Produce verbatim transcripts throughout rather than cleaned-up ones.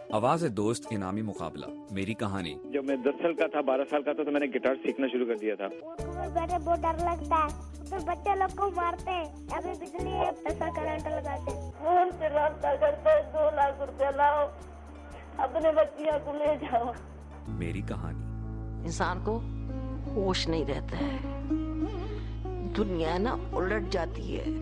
آواز دوست انعامی مقابلہ میری کہانی. جب میں دس سال کا تھا بارہ سال کا تھا تو میں نے گٹار سیکھنا شروع کر دیا تھا. بیٹھے بہت ڈر لگتا ہے, تو بچے لوگ کو مارتے ہیں, ابھی بجلی ایسا کرنٹ لگاتے ہیں. فون سے رابطہ کرتے ہیں, دو لاکھ روپے لاؤ اپنے بچیاں کو لے جاؤ. میری کہانی. انسان کو ہوش نہیں رہتا ہے, دنیا نا الٹ جاتی ہے.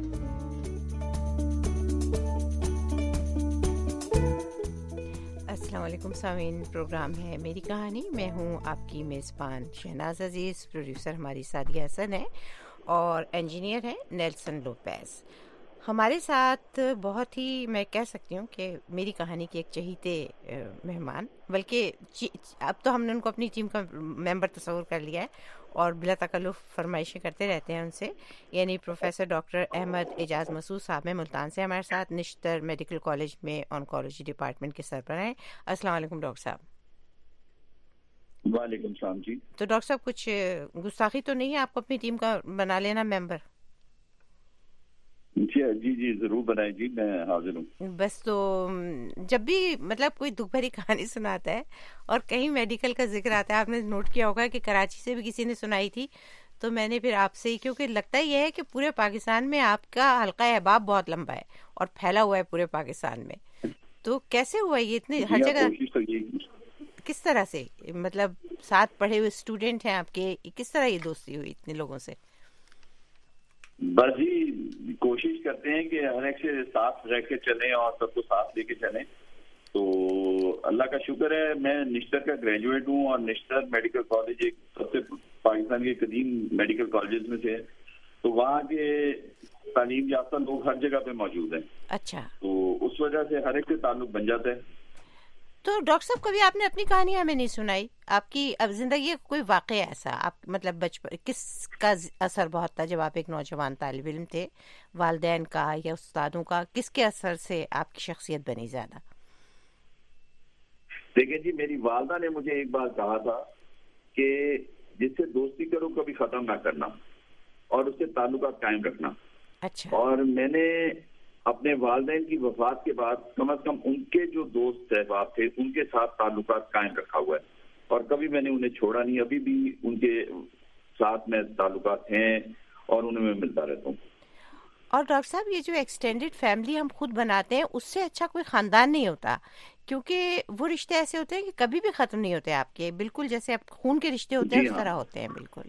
السلام علیکم سامعین, پروگرام ہے میری کہانی. میں ہوں آپ کی میزبان شہناز عزیز. پروڈیوسر ہماری سعدیہ حسن ہے اور انجینئر ہیں نیلسن لوپیز. ہمارے ساتھ بہت ہی, میں کہہ سکتی ہوں کہ میری کہانی کے ایک چہیتے مہمان, بلکہ اب تو ہم نے ان کو اپنی ٹیم کا ممبر تصور کر لیا ہے اور بلا تکلف فرمائشیں کرتے رہتے ہیں ان سے, یعنی پروفیسر ڈاکٹر احمد اعجاز مسعود صاحب میں ملتان سے ہمارے ساتھ نشتر میڈیکل کالج میں آنکولوجی ڈپارٹمنٹ کے سربراہ ہیں. السلام علیکم ڈاکٹر صاحب. وعلیکم السلام جی. تو ڈاکٹر صاحب کچھ گستاخی تو نہیں ہے آپ کو اپنی ٹیم کا بنا لینا ممبر؟ جی جی ضرور بنائیں جی, میں حاضر ہوں. بس تو جب بھی مطلب کوئی دکھ بھری کہانی سناتا ہے اور کہیں میڈیکل کا ذکر آتا ہے, آپ نے نوٹ کیا ہوگا کہ کراچی سے بھی کسی نے سنائی تھی, تو میں نے پھر آپ سے ہی, کیونکہ لگتا یہ ہے کہ پورے پاکستان میں آپ کا حلقہ احباب بہت لمبا ہے اور پھیلا ہوا ہے پورے پاکستان میں. تو کیسے ہوا یہ اتنے ہر جگہ, کس طرح سے, مطلب ساتھ پڑھے ہوئے اسٹوڈنٹ ہیں آپ کے, کس طرح یہ دوستی ہوئی اتنے لوگوں سے؟ بس جی کوشش کرتے ہیں کہ ہر ایک سے ساتھ رہ کے چلیں اور سب کو ساتھ لے کے چلیں. تو اللہ کا شکر ہے, میں نشتر کا گریجویٹ ہوں اور نشتر میڈیکل کالج ایک سب سے پاکستان کے قدیم میڈیکل کالجز میں سے ہے, تو وہاں کے تعلیم یافتہ لوگ ہر جگہ پہ موجود ہیں. اچھا. تو اس وجہ سے ہر ایک سے تعلق بن جاتا ہے. تو ڈاکٹر صاحب کبھی آپ نے اپنی کہانی ہمیں نہیں سنائی, آپ کی اب زندگی کا کوئی واقعہ ایسا, آپ مطلب بچپن کس کا اثر بہت تھا جب آپ ایک نوجوان طالب علم تھے, والدین کا یا استادوں کا, کس کے اثر سے آپ کی شخصیت بنی زیادہ؟ دیکھیں جی, میری والدہ نے مجھے ایک بار کہا تھا کہ جس سے دوستی کرو کبھی ختم نہ کرنا اور اس سے تعلقات قائم رکھنا. اچھا. اور میں نے اپنے والدین کی وفات کے بعد کم از کم ان کے جو دوست احباب تھے ان کے ساتھ تعلقات قائم رکھا ہوا ہے, اور کبھی میں نے انہیں چھوڑا نہیں. ابھی بھی ان کے ساتھ میں تعلقات ہیں اور انہیں میں ملتا رہتا ہوں. اور ڈاکٹر صاحب یہ جو ایکسٹینڈڈ فیملی ہم خود بناتے ہیں, اس سے اچھا کوئی خاندان نہیں ہوتا, کیونکہ وہ رشتے ایسے ہوتے ہیں کہ کبھی بھی ختم نہیں ہوتے آپ کے, بالکل جیسے آپ خون کے رشتے ہوتے ہیں اس طرح ہوتے ہیں. بالکل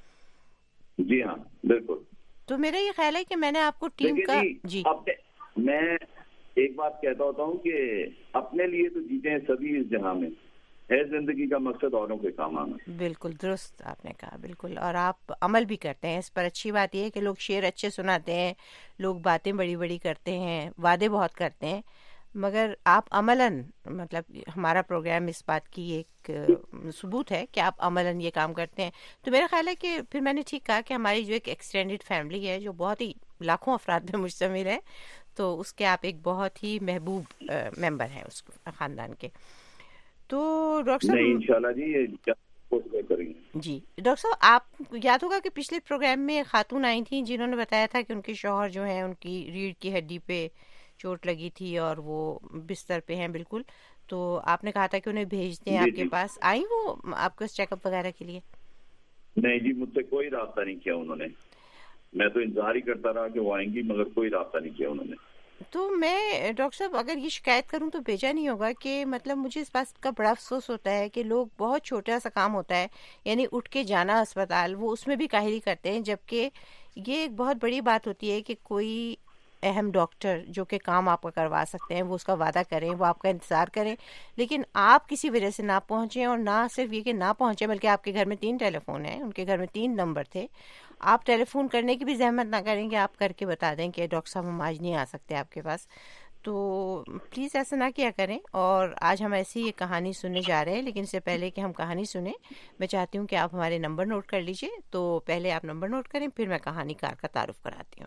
جی ہاں بالکل. تو میرا یہ خیال ہے کہ میں نے آپ کو ٹیم کا, جی میں ایک بات کہتا ہوتا ہوں کہ اپنے لیے تو جیتے ہیں سبھی اس جہاں میں, ہے زندگی کا مقصد اوروں کے کام آنا. بالکل درست آپ نے کہا, بالکل. اور آپ عمل بھی کرتے ہیں اس پر. اچھی بات یہ ہے کہ لوگ شعر اچھے سناتے ہیں, لوگ باتیں بڑی بڑی کرتے ہیں, وعدے بہت کرتے ہیں, مگر آپ عملاً, مطلب ہمارا پروگرام اس بات کی ایک ثبوت ہے کہ آپ عملاً یہ کام کرتے ہیں. تو میرا خیال ہے کہ پھر میں نے ٹھیک کہا کہ ہماری جو ایک ایکسٹینڈڈ فیملی ہے جو بہت ہی لاکھوں افراد پہ مشتمل ہے, تو اس کے آپ ایک بہت ہی محبوب ممبر ہیں اس خاندان کے. تو ڈاکٹر صاحب انشاءاللہ جی کریں گے. جی ڈاکٹر صاحب, آپ یاد ہوگا کہ پچھلے پروگرام میں خاتون آئی تھیں جنہوں نے بتایا تھا کہ ان کے شوہر جو ہیں ان کی ریڑھ کی ہڈی پہ چوٹ لگی تھی اور وہ بستر پہ ہیں بالکل, تو آپ نے کہا تھا کہ انہیں بھیج دیں آپ کے پاس. آئیں وہ آپ کو چیک اپ وغیرہ کے لیے؟ نہیں جی, مجھ سے کوئی رابطہ نہیں کیا انہوں نے. میں تو انتظار ہی کرتا رہا کہ وہ آئیں گی, مگر کوئی رابطہ نہیں کیا انہوں نے. تو میں ڈاکٹر صاحب اگر یہ شکایت کروں تو بھیجا نہیں ہوگا کہ مطلب مجھے اس بات کا بڑا افسوس ہوتا ہے کہ لوگ, بہت چھوٹا سا کام ہوتا ہے یعنی اٹھ کے جانا اسپتال, وہ اس میں بھی کاہلی کرتے ہیں, جبکہ یہ ایک بہت بڑی بات ہوتی ہے کہ کوئی اہم ڈاکٹر جو کہ کام آپ کا کروا سکتے ہیں وہ اس کا وعدہ کریں, وہ آپ کا انتظار کریں, لیکن آپ کسی وجہ سے نہ پہنچیں. اور نہ صرف یہ کہ نہ پہنچیں بلکہ آپ کے گھر میں تین ٹیلی فون ہیں, ان کے گھر میں تین نمبر تھے, آپ ٹیلی فون کرنے کی بھی زحمت نہ کریں کہ آپ کر کے بتا دیں کہ ڈاکٹر صاحب ہم آج نہیں آ سکتے آپ کے پاس. تو پلیز ایسا نہ کیا کریں. اور آج ہم ایسی یہ کہانی سننے جا رہے ہیں, لیکن اس سے پہلے کہ ہم کہانی سنیں میں چاہتی ہوں کہ آپ ہمارے نمبر نوٹ کر لیجئے. تو پہلے آپ نمبر نوٹ کریں, پھر میں کہانی کار کا تعارف کراتی ہوں.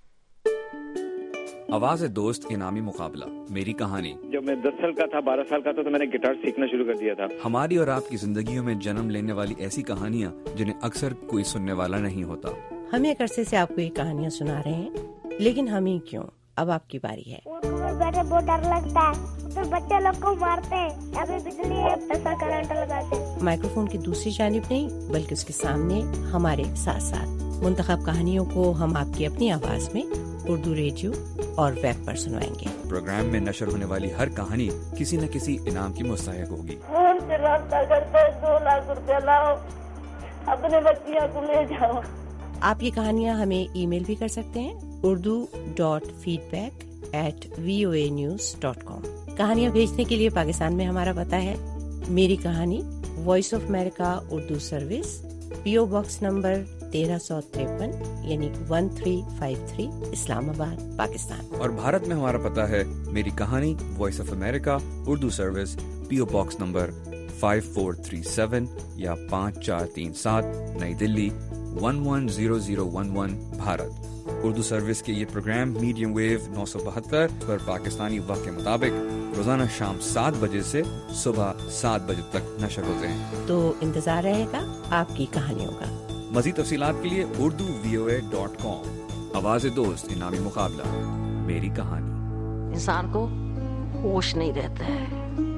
آواز دوست انعامی مقابلہ میری کہانی. جب میں دس سال کا تھا بارہ سال کا تھا تو میں نے گٹار سیکھنا شروع کر دیا تھا. ہماری اور آپ کی زندگیوں میں جنم لینے والی ایسی کہانیاں جنہیں اکثر کوئی سننے والا نہیں ہوتا. ہم ایک عرصے سے آپ کو یہ کہانیاں سنا رہے ہیں, لیکن ہم ہی کیوں, अब आपकी बारी है। ऊँट पर बैठे बहुत डर लगता है, उधर बच्चे लोग को मारते हैं, अभी बिजली है ऐसा करंट लगाते हैं। माइक्रोफोन की दूसरी जानिब नहीं बल्कि उसके सामने हमारे साथ साथ मुंतखब कहानियों को हम आपकी अपनी आवाज में उर्दू रेडियो और वेब पर सुनवाएंगे। प्रोग्राम में नशर होने वाली हर कहानी किसी न किसी इनाम की मुस्तहिक होगी। फोन से रास्ता करते दो लाख रुपया लाओ, अपने बच्चियों को ले जाओ। आप ये कहानियाँ हमें ईमेल भी कर सकते हैं Urdu dot feedback at V O A news dot com. कहानियाँ भेजने के लिए पाकिस्तान में हमारा पता है मेरी कहानी, voice of America Urdu service, PO box number तेरह सौ तिरपन यानी one three five three Islamabad Pakistan. और भारत में हमारा पता है मेरी कहानी, voice of America Urdu service, PO box number five four three seven या पाँच चार तीन सात Nai Delhi one one zero zero one one Bharat. Urdu service के ये प्रोग्राम मीडियम वेव नौ सौ बहत्तर पर पाकिस्तानी वक्त के मुताबिक रोजाना शाम सात बजे से सुबह सात बजे तक नशर होते हैं। तो इंतजार रहेगा आपकी कहानियों का। मज़ीद तफसीलात के लिए Urdu V O A dot com. आवाज़ दोस्त इनामी मुकाबला, मेरी कहानी। इंसान को होश नहीं रहता है,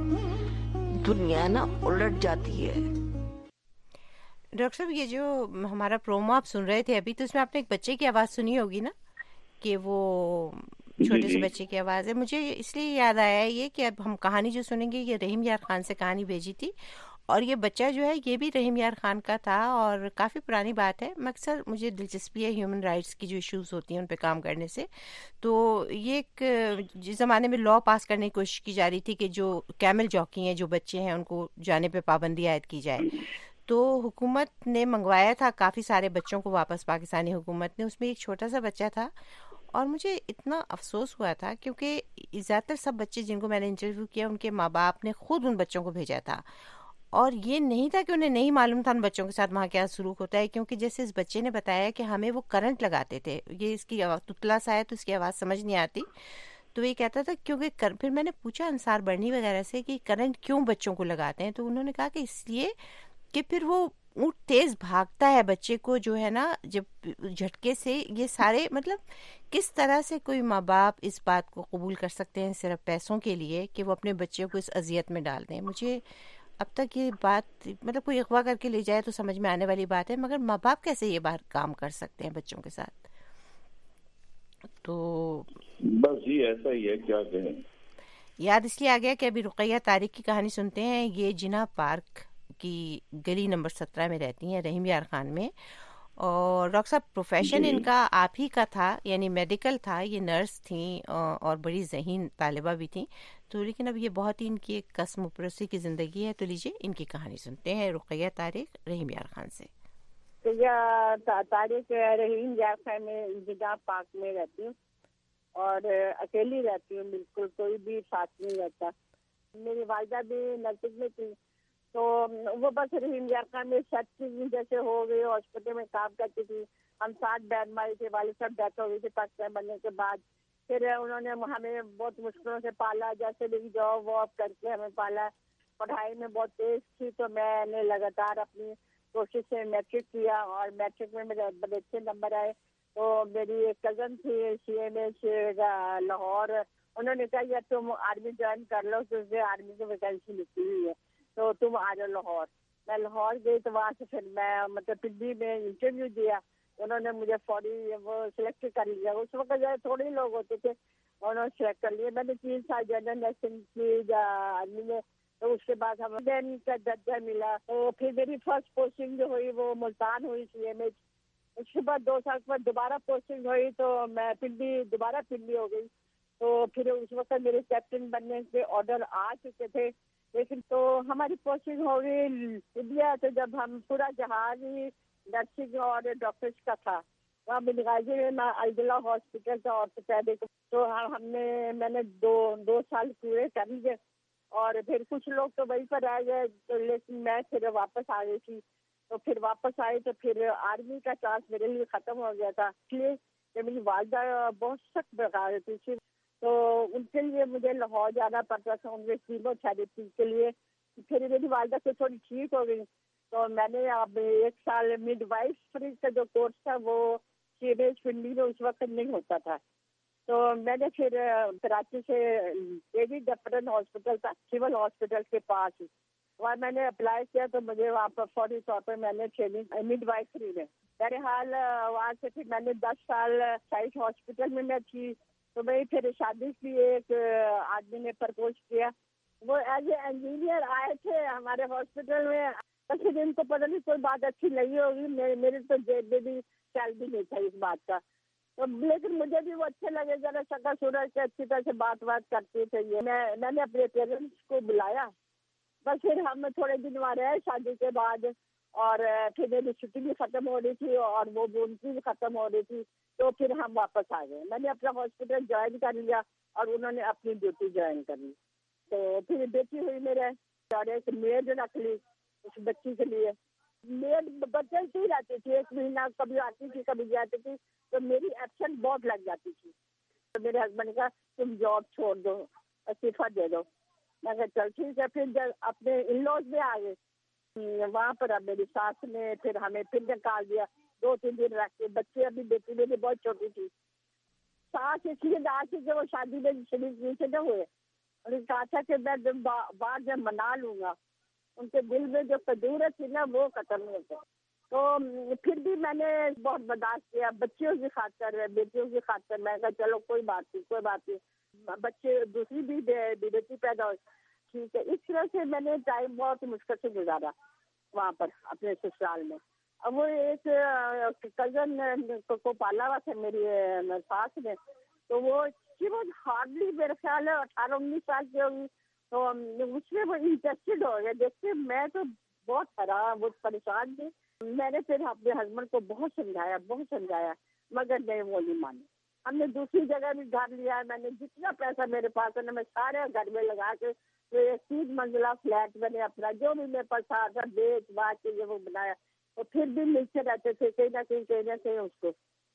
दुनिया ना उलट जाती है। डॉक्टर साहब, ये जो हमारा प्रोमो आप सुन रहे थे अभी, तो उसमें आपने एक बच्चे की आवाज़ सुनी होगी ना, कि वो छोटे से बच्चे की आवाज़ है। मुझे इसलिए याद आया ये कि अब हम कहानी जो सुनेंगे ये रहीम यार खान से कहानी भेजी थी, और ये बच्चा जो है ये भी रहीम यार खान का था, और काफ़ी पुरानी बात है। अक्सर मुझे दिलचस्पी है ह्यूमन राइट्स की जो इश्यूज़ होती हैं उन पे काम करने से। तो ये एक जिस ज़माने में लॉ पास करने की कोशिश की जा रही थी कि जो कैमल जॉकी हैं, जो बच्चे हैं, उनको जाने पे पाबंदी आयद की जाए, तो हुकूमत ने मंगवाया था काफ़ी सारे बच्चों को वापस, पाकिस्तानी हुकूमत ने। उसमें एक छोटा सा बच्चा था, और मुझे इतना अफसोस हुआ था क्योंकि ज़्यादातर सब बच्चे जिनको मैंने इंटरव्यू किया उनके माँ बाप ने खुद उन बच्चों को भेजा था, और ये नहीं था कि उन्हें नहीं मालूम था उन बच्चों के साथ वहाँ क्या सलूक होता है। क्योंकि जैसे इस बच्चे ने बताया कि हमें वो करंट लगाते थे, ये इसकी तुतला सा है तो इसकी आवाज़ समझ नहीं आती, तो ये कहता था क्योंकि कर, फिर मैंने पूछा अंसार बर्नी वगैरह से कि करंट क्यों बच्चों को लगाते हैं, तो उन्होंने कहा कि इसलिए कि फिर वो ऊँट तेज भागता है, बच्चे को जो है ना जब झटके से, ये सारे मतलब किस तरह से कोई माँ बाप इस बात को कबूल कर सकते हैं सिर्फ पैसों के लिए कि वो अपने बच्चे को इस अजियत में डाल दें। मुझे अब तक ये बात, मतलब कोई अगवा करके ले जाए तो समझ में आने वाली बात है, मगर माँ बाप कैसे ये बात काम कर सकते हैं बच्चों के साथ? तो बस जी ऐसा ही है, क्या कहें। याद इसलिए आ गया कि अभी रुकैया तारिक की कहानी सुनते हैं। ये जिना पार्क की गली नंबर सत्रह में रहती हैं, रहीम यार खान में। और डॉक्टर साहब, प्रोफेशन इनका आप ही का था, यानी मेडिकल था, ये नर्स थी और बड़ी ज़हीन तालिबा भी थी। तो लेकिन अब ये बहुत ही इनकी एक कसम परस्ती की ज़िंदगी है। तो लीजिए इनकी कहानी सुनते हैं, रुकैया तारिक, रहीम यार खान से। रुकैया तारिक रहीम यार खान में जिना पार्क में रहती हूँ, और अकेली रहती हूँ, बिल्कुल कोई भी साथ नहीं रहता। मेरी वालिदा भी नर्सिंग में थी, तो वो बस रहीम यार खान में शर्ट की जैसे हो गई, हॉस्पिटल में काम करती थी। हम साथ बैठ मारी थे, वाले सब डेथ हो गई थी पाकिस्तान बनने के बाद। फिर उन्होंने हमें बहुत मुश्किलों से पाला, जैसे भी जॉब वॉब करके हमें पाला। पढ़ाई में बहुत तेज थी, तो मैंने लगातार अपनी कोशिश से मैट्रिक किया, और मैट्रिक में मेरे बड़े अच्छे नंबर आए। तो मेरी एक कज़न थी सी एम एच लाहौर, उन्होंने कहा यार तुम आर्मी ज्वाइन कर लो, तुझे आर्मी की वैकेंसी लिखी हुई है, तो तुम आ जाओ लाहौर। मैं लाहौर गई, तो वहाँ से फिर मैं मतलब दिल्ली में इंटरव्यू दिया, उन्होंने मुझे फौरी वो सिलेक्ट कर लिया। उस वक्त जो थोड़े ही लोग होते थे, उन्होंने सिलेक्ट कर लिया। मैंने तीन साल जनरल नर्सिंग की आर्मी में, तो उसके बाद हमें देन का दर्जा मिला। तो फिर मेरी फर्स्ट पोस्टिंग जो हुई वो मुल्तान हुई सी एम एच। उसके बाद दो साल के बाद दोबारा पोस्टिंग हुई, तो मैं पिंडी दोबारा पिंडी हो गई। तो फिर उस वक्त मेरे कैप्टन बनने के ऑर्डर आ चुके थे, लेकिन तो हमारी पोस्टिंग हो गई लिबिया। तो जब हम पूरा जहाज ही नर्सिंग और डॉक्टर्स का था, वहाँ बेनगाजी में अब्दुल्ला हॉस्पिटल था ऑर्थोपेडिक, तो हमने मैंने दो दो साल पूरे कर लिए। और फिर कुछ लोग तो वहीं पर रह गए, तो लेकिन मैं फिर वापस आ गई थी। तो फिर वापस आई तो फिर आर्मी का चांस मेरे लिए ख़त्म हो गया था, इसलिए मेरी वालिदा बहुत सख्त बता रही थी, तो उनके लिए मुझे लाहौर जाना पड़ता था उनके कीमोथेरेपी के लिए। फिर मेरी वालिदा को थोड़ी ठीक हो गई, तो मैंने अब एक साल मिडवाइफरी का जो कोर्स था वो सी एम एच पिंडी में उस वक्त नहीं होता था, تو میں نے پھر کراچی سے ڈیوڈ ڈفرن ہاسپٹل تھا سول ہاسپٹل کے پاس، وہاں میں نے اپلائی کیا تو مجھے وہاں پر فوری طور پر میں نے ٹریننگ مڈ وائفری میں، بہرحال وہاں سے پھر میں نے دس سال سائٹ ہاسپٹل میں میں تھی. تو میں پھر شادی کی، ایک آدمی نے پرپوز کیا، وہ ایز اے انجینئر آئے تھے ہمارے ہاسپٹل میں. پھر ان کو پتہ نہیں کوئی بات اچھی لگی ہوگی، میرے تو جیب میں بھی خیال بھی نہیں تھا اس بات کا، تو لیکن مجھے بھی وہ اچھے لگے، ذرا شکل صورت سے اچھی طرح سے بات بات کرتے تھے. یہ میں میں نے اپنے پیرنٹس کو بلایا، بس پھر ہم تھوڑے دن وہاں رہے شادی کے بعد، اور پھر میری چھٹی بھی ختم ہو رہی تھی اور وہ ان کی بھی ختم ہو رہی تھی، تو پھر ہم واپس آ گئے. میں نے اپنا ہاسپٹل جوائن کر لیا اور انہوں نے اپنی ڈیوٹی جوائن کر لی. تو پھر بیٹی ہوئی میرے، اور ایک میڈ رکھ لی اس بچی کے لیے. میڈ بدلتی رہتی تھی، ایک مہینہ کبھی آتی تھی کبھی جاتی تھی، تو میری ایبسنٹ بہت لگ جاتی تھی. تو میرے ہسبینڈ نے کہا تم جاب چھوڑ دو، استعفیٰ دے دو. میں کہا چل ٹھیک ہے. پھر جب اپنے ان لوز میں آ گئے وہاں پر، اب میری ساس نے پھر ہمیں پھر نکال دیا دو تین دن رکھ کے. بچے ابھی بیٹی میری بہت چھوٹی تھی. ساس اس لیے نہ تھی کہ وہ شادی میں شریک نیچے نہ ہوئے، انہوں نے کہا تھا کہ میں بعد میں منا لوں گا. ان کے دل میں جو قدورت تھی نا وہ ختم نہیں ہوتا. تو پھر بھی میں نے بہت برداشت کیا، بچیوں کی خاطر بیٹیوں کی خاطر. میں کہا چلو کوئی بات نہیں کوئی بات نہیں، بچے دوسری بھی بیٹی پیدا ہو ٹھیک ہے. اس طرح سے میں نے ٹائم بہت مشکل سے گزارا وہاں پر اپنے سسرال میں. اب وہ ایک کزن کو پالا ہوا تھا میری ساس نے، تو وہ ہارڈلی میرے خیال ہے اٹھارہ انیس سال کی ہوگی. تو اس میں وہ انٹرسٹڈ ہو گیا. دیکھتے میں تو بہت حیران بہت پریشان تھی. میں نے پھر اپنے ہسبینڈ کو بہت سمجھایا بہت سمجھایا مگر نہیں، وہ نہیں مانے. ہم نے دوسری جگہ بھی گھر لیا، میں نے جتنا پیسہ میرے پاس ہے میں سارے گھر میں لگا کے تین منزلہ فلیٹ میں نے اپنا جو بھی میرے پاس تھا بیچ باچ کے وہ بنایا. اور پھر بھی ملتے رہتے تھے کہیں نہ کہیں کہیں نہ کہیں. اس کو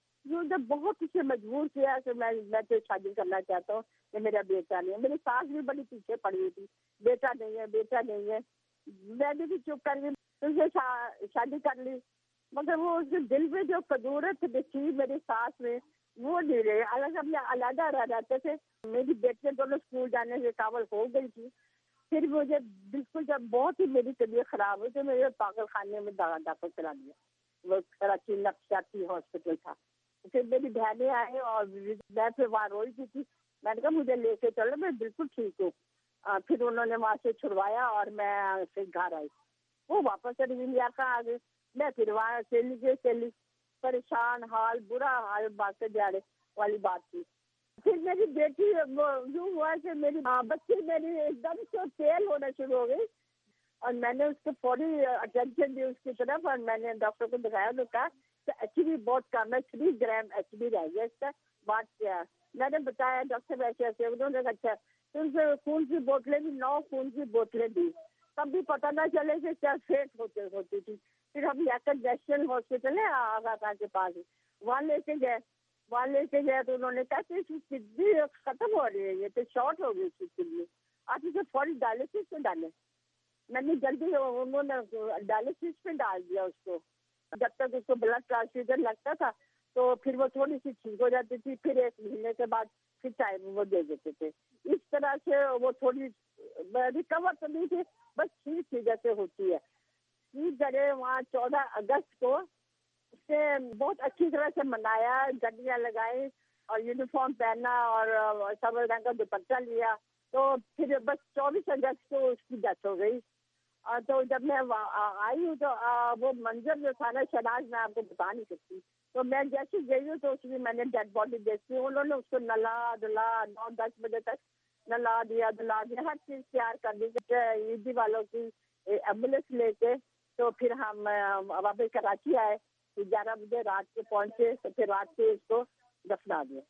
جو بہت اسے مجبور کیا کہ میں میں تو شادی کرنا چاہتا ہوں کہ میرا بیٹا نہیں ہے. میری ساس بھی بڑی پیچھے پڑی ہوئی تھی، بیٹا نہیں ہے بیٹا نہیں ہے. میں بھی چپ کر گئی، اس سے شادی کر لی. مگر وہ اس کے دل میں جو قدورت تھی میری ساس میں وہ نہیں رہے. الگ ہم علیحدہ رہ رہتے تھے. میری بیٹیاں دونوں اسکول جانے کے قابل ہو گئی تھی. پھر مجھے بالکل جب بہت ہی میری طبیعت خراب ہوئی تو میرے پاگل خانے میں داخل کرا دیا. وہ کراچی نفسیاتی ہاسپٹل تھا. پھر میری بہنیں آئیں اور میں پھر وہاں روئی کی تھی. میں نے کہا مجھے لے کے چلو میں بالکل ٹھیک ہوں. پھر انہوں نے وہاں سے چھڑوایا اور میں پھر گھر آئی. وہ واپس ریا کا آ گئے. میں پھر وہاں چلی گئی چلی پریشان حال برا حال باتیں جاڑے والی بات تھی. پھر میری بیٹی یوں ہوا کہ میری بچی میری ایک دم سے فیل ہونا شروع ہو گئی اور میں نے اس کو فوری اٹینشن دی اس کی طرف. اور میں نے ڈاکٹر کو دکھایا تو کہا کہ ایچ بی بہت کم ہے، تھری گرام ایچ بی رہ گیا اس کا. بات کیا میں نے بتایا ڈاکٹر ایسے ایسے. انہوں نے اچھا ان سے خون کی بوتلیں بھی نو خون کی بوتلیں دی. تب بھی پتہ نہ چلے کہ کیا فیٹ ہوتے ہوتی تھی. پھر ہم لیکر نیشنل ہاسپٹل ہے آغا خان کے پاس، وہاں لے کے گئے. وہاں لے کے گئے تو انہوں نے کہا کہ اس کی کڈنی ختم ہو رہی ہے، یہ تو شارٹ ہو گئی اس کی کڈنی، آپ اسے فوری ڈائلسس میں ڈالیں. میں نے جلدی انہوں نے ڈائلسس میں ڈال دیا اس کو. جب تک اس کو بلڈ ٹرانسفیوژن لگتا تھا تو پھر وہ تھوڑی سی ٹھیک ہو جاتی تھی. پھر ایک مہینے کے بعد پھر ٹائم وہ دے دیتے تھے. اس طرح سے وہ تھوڑی ریکور تو نہیں تھی، بس ٹھیک تھی جیسے ہوتی ہے. ٹھیک کرے وہاں چودہ اگست کو اس سے بہت اچھی طرح سے منایا، گڈیاں لگائی اور یونیفارم پہنا اور سب رنگ کا دوپٹہ لیا. تو پھر بس چوبیس اگست کو اس کی ڈیتھ ہو گئی. تو جب میں آئی ہوں تو وہ منظر جو تھا نا شناز میں آپ کو بتا نہیں سکتی. تو میں جیسے گئی ہوں تو اس میں میں نے ڈیڈ باڈی دیکھی. انہوں نے اس کو نلا دلا نو دس بجے تک نلا دیا دلا دیا ہر چیز تیار کر دی. عیدی والوں کی ایمبولینس لے کے تو پھر ہم واپس کراچی آئے. گیارہ بجے رات کے پہنچے تو پھر رات سے اس کو دفنا دیا.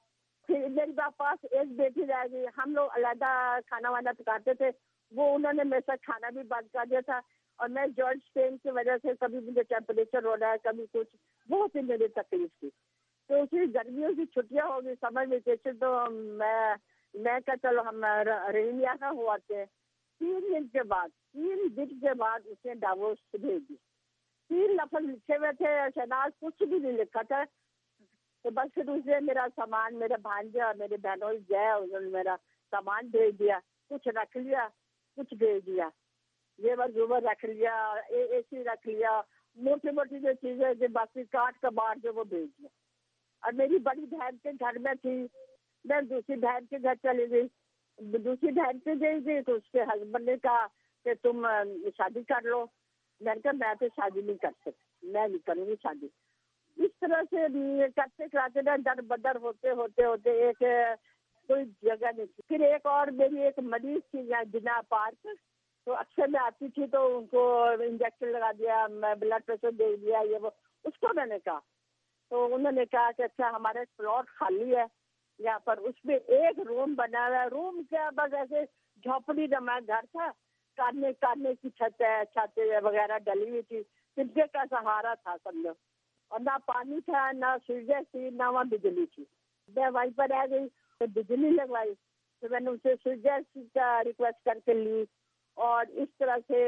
پھر میری پاس ایک بیٹی رہ گئی. ہم لوگ علیحدہ کھانا وانا پکاتے تھے، وہ انہوں نے میرے ساتھ کھانا بھی بند کر دیا تھا. اور میں جوائنٹ پین کی وجہ سے کبھی مجھے ٹیمپریچر ہو رہا ہے کبھی کچھ بہت ہی میری تکلیف تھی. تو اسی گرمیوں کی چھٹیاں ہو گئی سمر ویکیشن. تو میں میں کہ چلو ہم رحیمیہ کا ہوا تھے. تین دن کے بعد تین دن کے بعد اس نے ڈائیورس بھیج دی. تین لفظ لکھے ہوئے تھے، شہناز کچھ بھی نہیں لکھا تھا. تو بس پھر اس نے میرا سامان، میرے بھانجے اور میرے بہنوں جائے انہوں نے میرا سامان بھیج دیا، کچھ رکھ لیا کچھ بھیج دیا، زیور زیور رکھ لیا، اے سی رکھ لیا، موٹی موٹی جو چیزیں جو باقی کاٹ کباڑ جو وہ بھیج دیا. اور میری بڑی بہن کے گھر میں تھی، میں دوسری بہن کے گھر چلی گئی. دوسری بہن کے گئی تھی تو اس کے ہسبینڈ نے کہا کہ تم شادی کر لو. میں نے کہا میں تو شادی نہیں کر سکتی، میں نہیں کروں گی شادی. اس طرح سے کرتے کراتے در بدر ہوتے ہوتے ہوتے ایک کوئی جگہ نہیں تھی. پھر ایک اور میری ایک مریض تھی یہاں جنا پارک، تو اکثر میں آتی تھی تو ان کو انجیکشن لگا دیا، میں بلڈ پریشر دے دیا یہ وہ. اس کو میں نے کہا تو انہوں نے کہا کہ اچھا ہمارا ایک پلاٹ خالی ہے یہاں پر، اس میں ایک روم بنا ہوا ہے. روم کیا بس ایسے جھوپڑی نما گھر تھا، کانے کانے کی چھت ہے، چھتیں وغیرہ ڈلی ہوئی تھی، طبقے کا سہارا تھا سمجھو. اور نہ پانی تھا نہ سویدھا تھی نہ وہاں بجلی تھی. میں وہیں پر رہ گئی تو بجلی لگوائی، تو میں نے اسے سویدھا کا ریکویسٹ کر کے لی اور اس طرح سے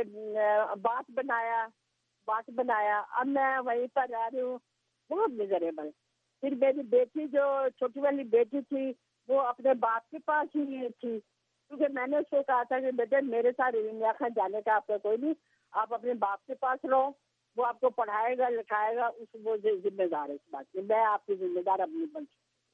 بات بنایا بات بنایا اب میں وہیں پر رہ رہی ہوں، بہت میزریبل. پھر میری بیٹی جو چھوٹی والی بیٹی تھی وہ اپنے باپ کے پاس ہی تھی، کیونکہ میں نے اس کو کہا تھا کہ بیٹے میرے ساتھ انڈیا خان جانے کا آپ کا کوئی نہیں، آپ اپنے باپ کے پاس رہو، وہ آپ کو پڑھائے گا لکھائے گا، اس وہ ذمہ دار ہے اس بات کی، میں آپ کی ذمہ دار اپنی بن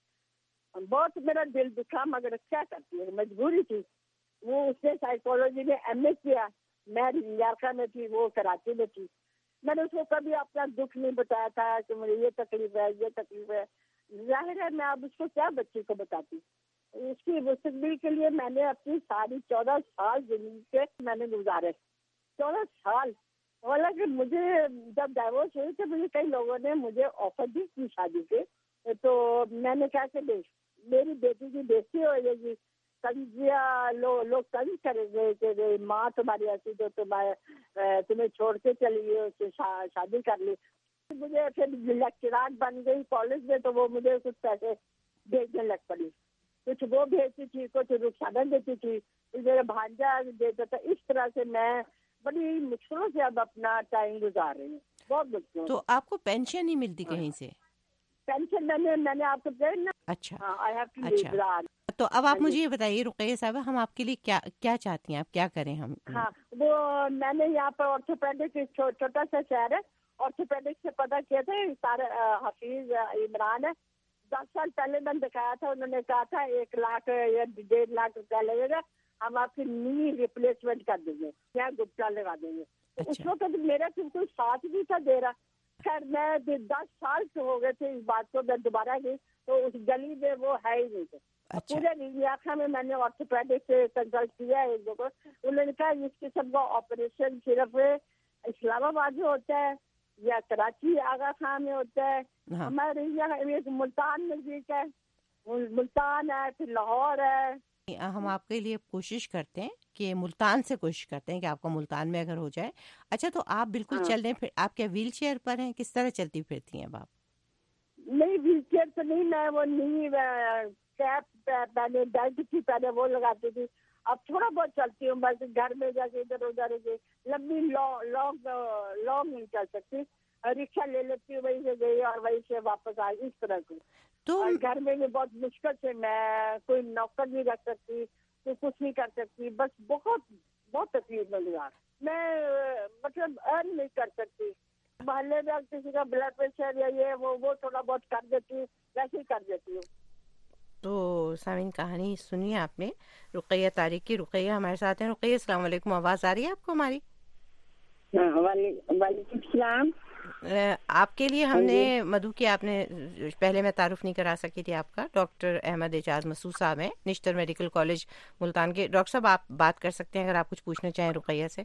چکی. بہت میرا دل دکھا مگر کیا کرتی ہے، مجبوری تھی. وہ اس نے سائیکالوجی میں ایم اے کیا، میں نیویارک میں تھی، وہ کراچی میں تھی. میں نے اس کو کبھی اپنا دکھ نہیں بتایا تھا کہ مجھے یہ تکلیف ہے یہ تکلیف ہے. ظاہر ہے میں اب اس کو کیا بچی کو بتاتی. اس کی مستقبل کے لیے میں نے اپنی ساری چودہ سال زندگی کے میں نے گزارے، چودہ سال. حالانکہ مجھے جب ڈائیورس ہوئی تو مجھے کئی لوگوں نے مجھے آفر بھی کی شادی کے، تو میں نے کہا کہ میری بیٹی کی بےزتی ہو جائے گی، تنزیہ لوگ لوگ تنز کریں گے کہ ماں تمہاری ایسی جو تمہیں تمہیں چھوڑ کے چلی گئی، اس سے شادی کر لی. مجھے پھر لیکچرار بن گئی کالج میں تو وہ مجھے کچھ پیسے بھیجنے لگ پڑی، کچھ وہ بھیجتی تھی کچھ رخسانہ دیتی تھی، میرا بھانجا دیتا تھا. اس طرح سے میں بڑی مشکلوں سے اب اپنا ٹائم گزار رہی ہوں، بہت مشکلوں. تو آپ کو پینشن نہیں ملتی کہیں سے؟ پینشن میں نے میں نے آپ کو نا. اچھا اچھا. تو اب آپ مجھے یہ بتائیے رقیہ صاحبہ، ہم آپ کے لیے کیا کیا چاہتی ہیں، آپ کیا کریں ہم؟ ہاں وہ میں نے یہاں پر آرتھوپیڈک چھوٹا سا شہر ہے، آرتھوپیڈک سے پتہ کیا تھا سارے حفیظ عمران ہے. دس سال پہلے میں نے دکھایا تھا، انہوں نے کہا تھا ایک لاکھ یا ڈیڑھ لاکھ روپیہ لگے گا، ہم آپ کی نی ریپلیسمنٹ کر دیں گے، یہاں گپتا لگا دیں گے. اس وقت میرا کوئی ساتھ نہیں تھا دے رہا. خیر میں دس سال سے ہو گئے تھے اس بات کو، میں دوبارہ گئی تو اس گلی میں وہ ہے ہی نہیں تھے. پورے انڈیا میں میں نے آرتھوپیڈک سے کنسلٹ کیا ہے ایک جگہ، انہوں نے کہا اس قسم کا آپریشن صرف اسلام آباد میں ہوتا ہے یا کراچی آغا خان میں ہوتا ہے. ہمارے یہاں ایک ملتان نزدیک ہے، ملتان ہے، پھر لاہور ہے. ہم آپ کے لیے کوشش کرتے ہیں کہ ملتان سے کوشش کرتے ہیں کہ آپ کو ملتان میں اگر ہو جائے. اچھا تو آپ بالکل چل رہے ہیں، پھر آپ کیا ویل چیئر پر ہیں، کس طرح چلتی پھرتی ہیں اب آپ؟ نہیں ویل چیئر تو نہیں، میں وہ نہیں کیپ پہلے بیلٹ تھی پہلے وہ لگاتی تھی، اب تھوڑا بہت چلتی ہوں، بس گھر میں جا کے ادھر ادھر لمبی لانگ لانگ نہیں چل سکتی. رکشا لے لیتی ہوں، وہیں سے گئی اور وہیں سے واپس آئی، اس طرح کی. تو گھر میں بھی بہت مشکل سے، میں کوئی نوکر نہیں رکھ سکتی، کوئی کچھ نہیں کر سکتی، بس بہت بہت تکلیف میں گزار. میں مطلب ارن نہیں کر سکتی. محلے میں کسی کا بلڈ پریشر یا یہ وہ وہ تھوڑا بہت کر دیتی ہوں، ویسے ہی کر دیتی ہوں. تو سامعین کہانی سنی آپ نے رقیہ طارق کی. رقیہ ہمارے ساتھ ہیں. رقیہ السلام علیکم، آواز آ رہی ہے آپ کو ہماری؟ وعلیکم السلام. آپ کے لیے ہم نے مدعو کی، آپ نے پہلے میں تعارف نہیں کرا سکی تھی آپ کا، ڈاکٹر احمد اعجاز مسعود صاحب ہیں، نشتر میڈیکل کالج ملتان کے. ڈاکٹر صاحب آپ بات کر سکتے ہیں اگر آپ کچھ پوچھنا چاہیں رقیہ سے.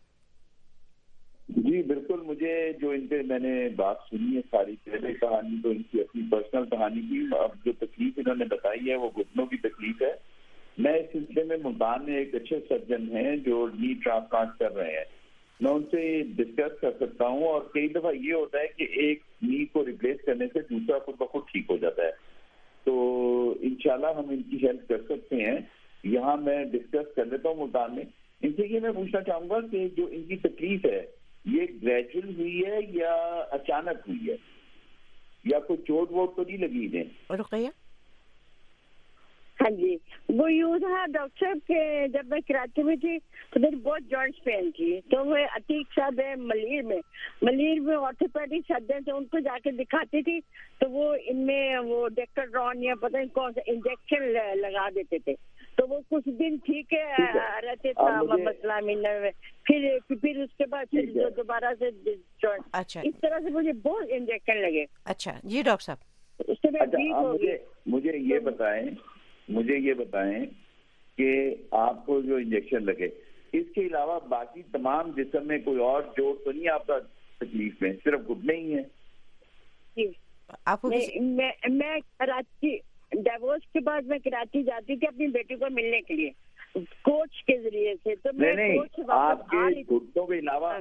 جی بالکل، مجھے جو ان پہ میں نے بات سنی ہے ساری، پہلے کہانی تو ان کی اپنی پرسنل کہانی کی، اب جو تکلیف انہوں نے بتائی ہے وہ گھٹنوں کی تکلیف ہے. میں اس سلسلے میں ملتان میں ایک اچھے سرجن ہیں جو نی ٹرانسپلانٹ کر رہے ہیں، میں ان سے ڈسکس کر سکتا ہوں. اور کئی دفعہ یہ ہوتا ہے کہ ایک نی کو ریپلیس کرنے سے دوسرا خود بخود ٹھیک ہو جاتا ہے، تو انشاءاللہ ہم ان کی ہیلپ کر سکتے ہیں. یہاں میں ڈسکس کر لیتا ہوں ملتان میں. ان سے یہ میں پوچھنا چاہوں گا کہ جو ان کی تکلیف ہے یہ گریجول ہوئی ہے یا اچانک ہوئی ہے؟ یا کوئی چوٹ ووٹ تو نہیں لگی انہیں؟ رقیہ ہاں جی وہ یوں تھا ڈاکٹر صاحب کہ جب میں کراچی میں تھی تو میری بہت جوائنٹس پین تھی، تو وہ عتیق صاحب ہے ملیر میں ملیر میں آرتھوپیڈک سرجن تھے، ان کو جا کے دکھاتی تھی تو وہ ان میں وہ ڈیکٹرون یا پتہ نہیں کون سا انجیکشن لگا دیتے تھے، تو وہ کچھ دن ٹھیک ہے رہتے تھا مسئلہ ملنے میں، پھر پھر اس کے بعد پھر دوبارہ سے اچھا اس طرح سے مجھے بہت انجیکشن لگے۔ اچھا جی ڈاکٹر صاحب اس سے میں ٹھیک ہو گئی۔ مجھے یہ بتائیں مجھے یہ بتائیں کہ آپ کو جو انجیکشن لگے اس کے علاوہ باقی تمام جسم میں کوئی اور جوڑ تو نہیں آپ کا تکلیف میں، صرف گھٹنے ہی ہیں؟ جی آپ کو میں کراچی ڈیورس کے بعد میں کراچی جاتی تھی اپنی بیٹی کو ملنے کے لیے کوچ کے ذریعے سے، تو میں آپ کے گھٹنوں کے علاوہ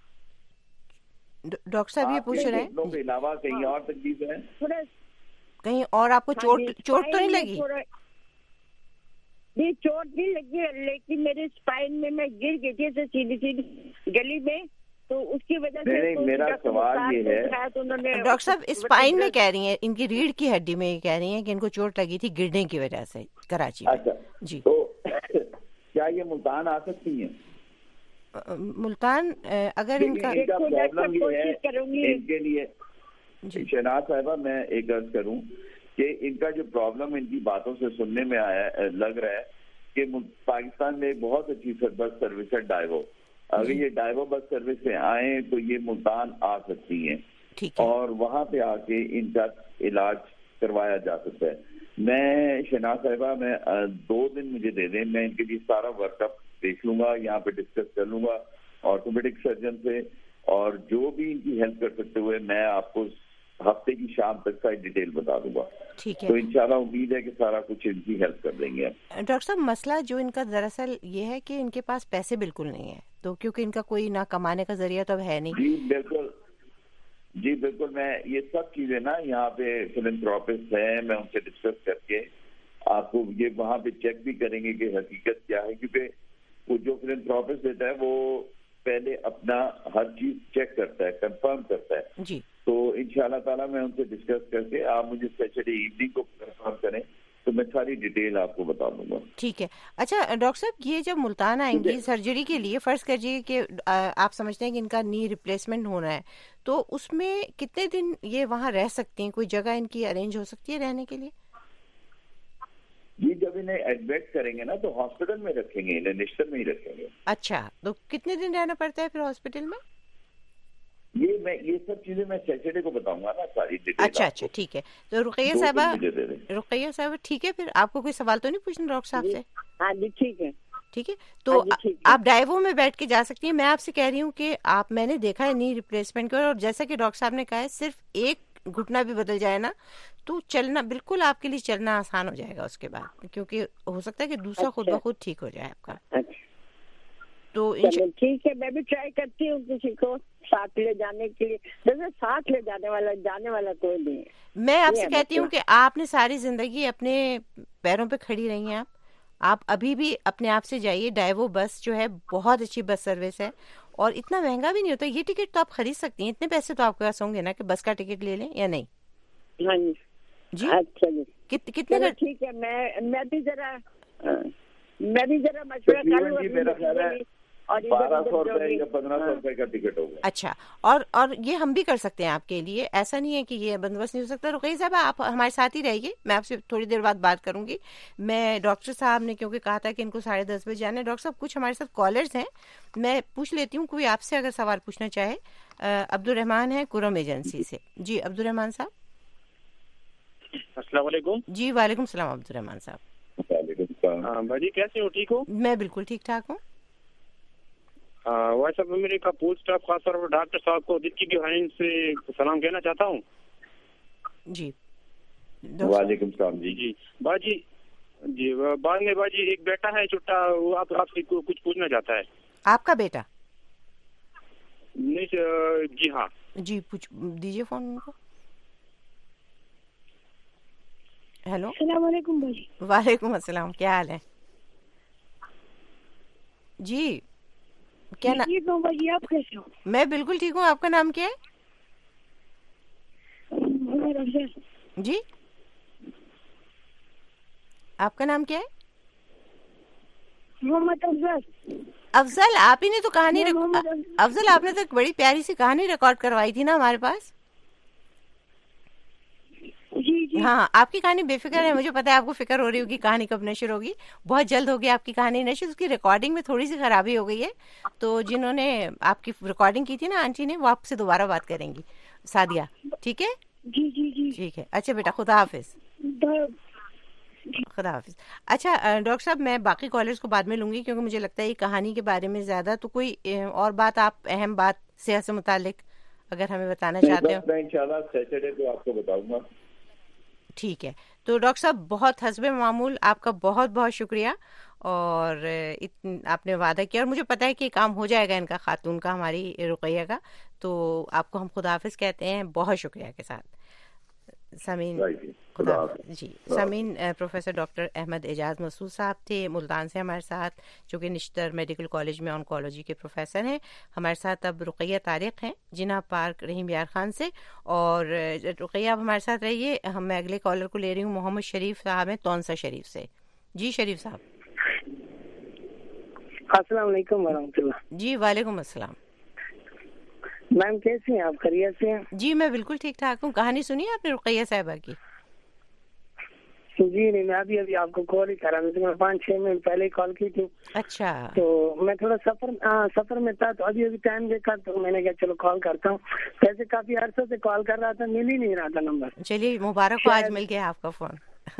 ڈاکٹر صاحب یہ پوچھ رہے ہیں گھٹنوں کے علاوہ کہیں اور تکلیف ہے؟ کہیں اور آپ کو چوٹ چوٹ تو نہیں لگی؟ نہیں چوٹ نہیں لگی، لیکن میرے اسپائن میں میں گر گئی تھی ایسے سیدھی سیدھی گلی میں، تو اس کی وجہ سے میرا سوال یہ ہے ڈاکٹر صاحب اسپائن میں کہہ رہی ہیں، ان کی ریڑھ کی ہڈی میں یہ کہہ رہی ہیں کہ ان کو چوٹ لگی تھی گرنے کی وجہ سے کراچی میں۔ اچھا جی تو کیا یہ ملتان آ سکتی ہیں؟ ملتان اگر ان کا پرابلم یہ ہے ان کے لیے شہناز صاحبہ، میں ایک عرض کروں کہ ان کا جو پرابلم ان کی باتوں سے سننے میں آیا لگ رہا ہے کہ پاکستان میں ایک بہت اچھی بس سروس ہے ڈائیو، اگر یہ ڈائیو بس سروس سے آئیں تو یہ ملتان آ سکتی ہیں اور وہاں پہ آ کے ان کا علاج کروایا جا سکتا ہے۔ میں شہناز صاحبہ میں دو دن مجھے دے دیں، میں ان کے لیے سارا ورک اپ دیکھ لوں گا، یہاں پہ ڈسکس کر لوں گا آرتھوپیڈک سرجن سے، اور جو بھی ان کی ہیلپ کر سکتے ہوئے میں آپ کو ہفتے کی شام تک کا ڈیٹیل بتا دوں گا۔ ٹھیک ہے، تو انشاءاللہ امید ہے کہ سارا کچھ ان کی ہیلپ کر دیں گے۔ ڈاکٹر صاحب مسئلہ جو ان کا دراصل یہ ہے کہ ان کے پاس پیسے بالکل نہیں ہیں، تو کیونکہ ان کا کوئی نہ کمانے کا ذریعہ تو اب ہے نہیں۔ جی بالکل جی بالکل، میں یہ سب چیزیں نا یہاں پہ فلنتھراپسٹ ہیں، میں ان سے ڈسکس کر کے آپ کو یہ وہاں پہ چیک بھی کریں گے کہ حقیقت کیا ہے، کیونکہ وہ جو فلنتھراپسٹ دیتا ہے وہ پہلے اپنا ہر چیز چیک کرتا ہے، کنفرم کرتا ہے۔ جی تو ان شاء اللہ تعالیٰ میں ان سے ڈسکس کر کے آپ مجھے سیٹرڈے ایوننگ کو کنفرم کریں تو میں ساری ڈیٹیل آپ کو بتا دوں گا۔ ٹھیک ہے۔ اچھا ڈاکٹر صاحب یہ جب ملتان آئیں گی سرجری کے لیے، فرض کریے کہ آپ سمجھتے ہیں کہ ان کا نی ریپلیسمنٹ ہونا ہے، تو اس میں کتنے دن یہ وہاں رہ سکتی ہیں؟ کوئی جگہ ان کی ارینج ہو سکتی ہے رہنے کے لیے؟ جی جب انہیں ایڈمٹ کریں گے نا تو ہاسپٹل میں رکھیں گے، انہیں نشتر میں ہی رکھیں گے۔ اچھا تو کتنے دن رہنا پڑتا ہے پھر ہاسپٹل میں؟ یہ میں یہ سب چیزیں میں سیٹرڈے کو بتاؤں گا نا ساری ڈیٹیل۔ اچھا اچھا ٹھیک ہے۔ تو رقیہ صاحبہ رقیہ صاحبہ ٹھیک ہے، پھر آپ کو کوئی سوال تو نہیں پوچھنا ڈاکٹر صاحب سے؟ ہاں جی ٹھیک ہے ٹھیک ہے، تو آپ ڈائیو میں بیٹھ کے جا سکتی ہیں۔ میں آپ سے کہہ رہی ہوں کہ آپ میں نے دیکھا ہے نی ریپلیسمنٹ کو، اور جیسا کہ ڈاکٹر صاحب نے کہا ہے صرف ایک گھٹنا بھی بدل جائے نا تو چلنا بالکل آپ کے لیے چلنا آسان ہو جائے گا اس کے بعد، کیونکہ ہو سکتا ہے کہ دوسرا خود بخود ٹھیک ہو جائے آپ کا۔ تو ٹھیک ہے، میں بھی ٹرائی کرتی ہوں کسی کو ساتھ لے جانے کے لیے، جیسے ساتھ لے جانے والا جانے والا کوئی نہیں ہے۔ میں آپ سے کہتی ہوں کہ آپ نے ساری زندگی اپنے پیروں پہ کھڑی رہی ہیں، آپ آپ ابھی بھی اپنے آپ سے جائیے۔ ڈائیو بس جو ہے بہت اچھی بس سروس ہے اور اتنا مہنگا بھی نہیں ہوتا، یہ ٹکٹ تو آپ خرید سکتی ہیں، اتنے پیسے تو آپ کے پاس ہوں گے نا کہ بس کا ٹکٹ لے لیں یا نہیں؟ ہاں جی اچھا جی کتنے کا؟ ٹھیک ہے، میں میں بھی ذرا میں بھی ذرا مشورہ کروں، بارہ سو روپے یا پندرہ سو روپے کا ٹکٹ ہوگا۔ اچھا، اور اور یہ ہم بھی کر سکتے ہیں آپ کے لیے، ایسا نہیں ہے کہ یہ بندوبست نہیں ہو سکتا۔ رقیہ صاحب آپ ہمارے ساتھ ہی رہیے، میں آپ سے تھوڑی دیر بعد بات کروں گی۔ میں ڈاکٹر صاحب نے کیونکہ کہا تھا کہ ان کو ساڑھے دس بجے جانا ہے، ڈاکٹر صاحب کچھ ہمارے ساتھ کالرز ہیں، میں پوچھ لیتی ہوں کوئی آپ سے اگر سوال پوچھنا چاہے۔ عبد الرحمان ہے کرم ایجنسی سے۔ جی عبد الرحمان صاحب۔ السلام علیکم۔ جی وعلیکم السلام عبد الرحمان صاحب۔ وعلیکم السلام۔ بھائی کیسے ہو؟ ٹھیک ہو؟ میں بالکل ٹھیک ٹھاک ہوں۔ وائس آف امریکہ پول اسٹاف خاص طور پر ڈاکٹر صاحب کو دل کی گہرائیوں سے سلام کہنا چاہتا ہوں۔ جی وعلیکم السلام۔ جی جی باجی جی بعد میں باجی ایک بیٹا ہے چھوٹا، وہ آپ آپ سے کچھ پوچھنا چاہتا ہے۔ آپ کا بیٹا؟ نہیں جی ہاں جی پوچھ دیجیے فون ان کو۔ ہیلو السلام علیکم بھائی۔ وعلیکم السلام، کیا حال ہے؟ جی کیا نام؟ ٹھیک ہوں بھائی، آپ کیسے ہو؟ میں بالکل ٹھیک ہوں، آپ کا نام کیا ہے؟ جی آپ کا نام کیا ہے؟ محمد افضل. افضل آپ ہی نے تو کہانی افضل آپ نے تو ایک بڑی پیاری سی کہانی ریکارڈ کروائی تھی نا ہمارے پاس. جی جی ہاں آپ کی کہانی بے فکر ہے, مجھے پتا ہے آپ کو فکر ہو رہی ہوگی کہانی کب نشر ہوگی. بہت جلد ہوگی آپ کی کہانی نشر. اس کی ریکارڈنگ میں تھوڑی سی خرابی ہو گئی ہے, تو جنہوں نے آپ کی ریکارڈنگ کی تھی نا آنٹی نے, وہ آپ سے دوبارہ بات کریں گی سعدیہ, ٹھیک ہے؟ جی جی جی ٹھیک ہے. اچھا بیٹا خدا حافظ. خدا حافظ. اچھا ڈاکٹر صاحب میں باقی کالرز کو بعد میں لوں گی, کیونکہ مجھے لگتا ہے یہ کہانی کے بارے میں زیادہ تو کوئی اور بات آپ اہم بات صحت سے متعلق اگر ہمیں بتانا چاہتے ہو. میں انشاءاللہ سیٹرڈے کو آپ کو بتاؤں گا. ٹھیک ہے. تو ڈاکٹر صاحب بہت حسب معمول آپ کا بہت بہت شکریہ, اور آپ نے وعدہ کیا اور مجھے پتا ہے کہ کام ہو جائے گا ان کا, خاتون کا, ہماری رقیہ کا. تو آپ کو ہم خدا حافظ کہتے ہیں بہت شکریہ کے ساتھ. سامعین خدا جی سامعین پروفیسر ڈاکٹر احمد اعجاز مسعود صاحب تھے ملتان سے ہمارے ساتھ, جو کہ نشتر میڈیکل کالج میں آنکولوجی کے پروفیسر ہیں. ہمارے ساتھ اب رقیہ طارق ہیں جناح پارک رحیم یار خان سے. اور رقیہ اب ہمارے ساتھ رہیے. ہم میں اگلے کالر کو لے رہی ہوں, محمد شریف صاحب ہیں تونسا شریف سے. جی شریف صاحب. السلام علیکم ورحمۃ اللہ. جی وعلیکم السلام. میم کیسی ہیں آپ؟ خیریت سے ہیں؟ جی میں بالکل ٹھیک ٹھاک ہوں. کہانی سنی آپ نے رقیہ صاحبہ کی؟ جی نہیں, میں ابھی ابھی آپ کو کال ہی کرا تھا, میں پانچ چھ منٹ پہلے کال کی تھی. اچھا. تو میں تھوڑا سفر سفر میں تھا, تو ابھی ابھی ٹائم دیکھا تو میں نے کہا چلو کال کرتا ہوں. ویسے کافی عرصے سے کال کر رہا تھا, مل ہی نہیں رہا تھا نمبر. چلیے مبارک ہو, آج مل گیا آپ کا فون.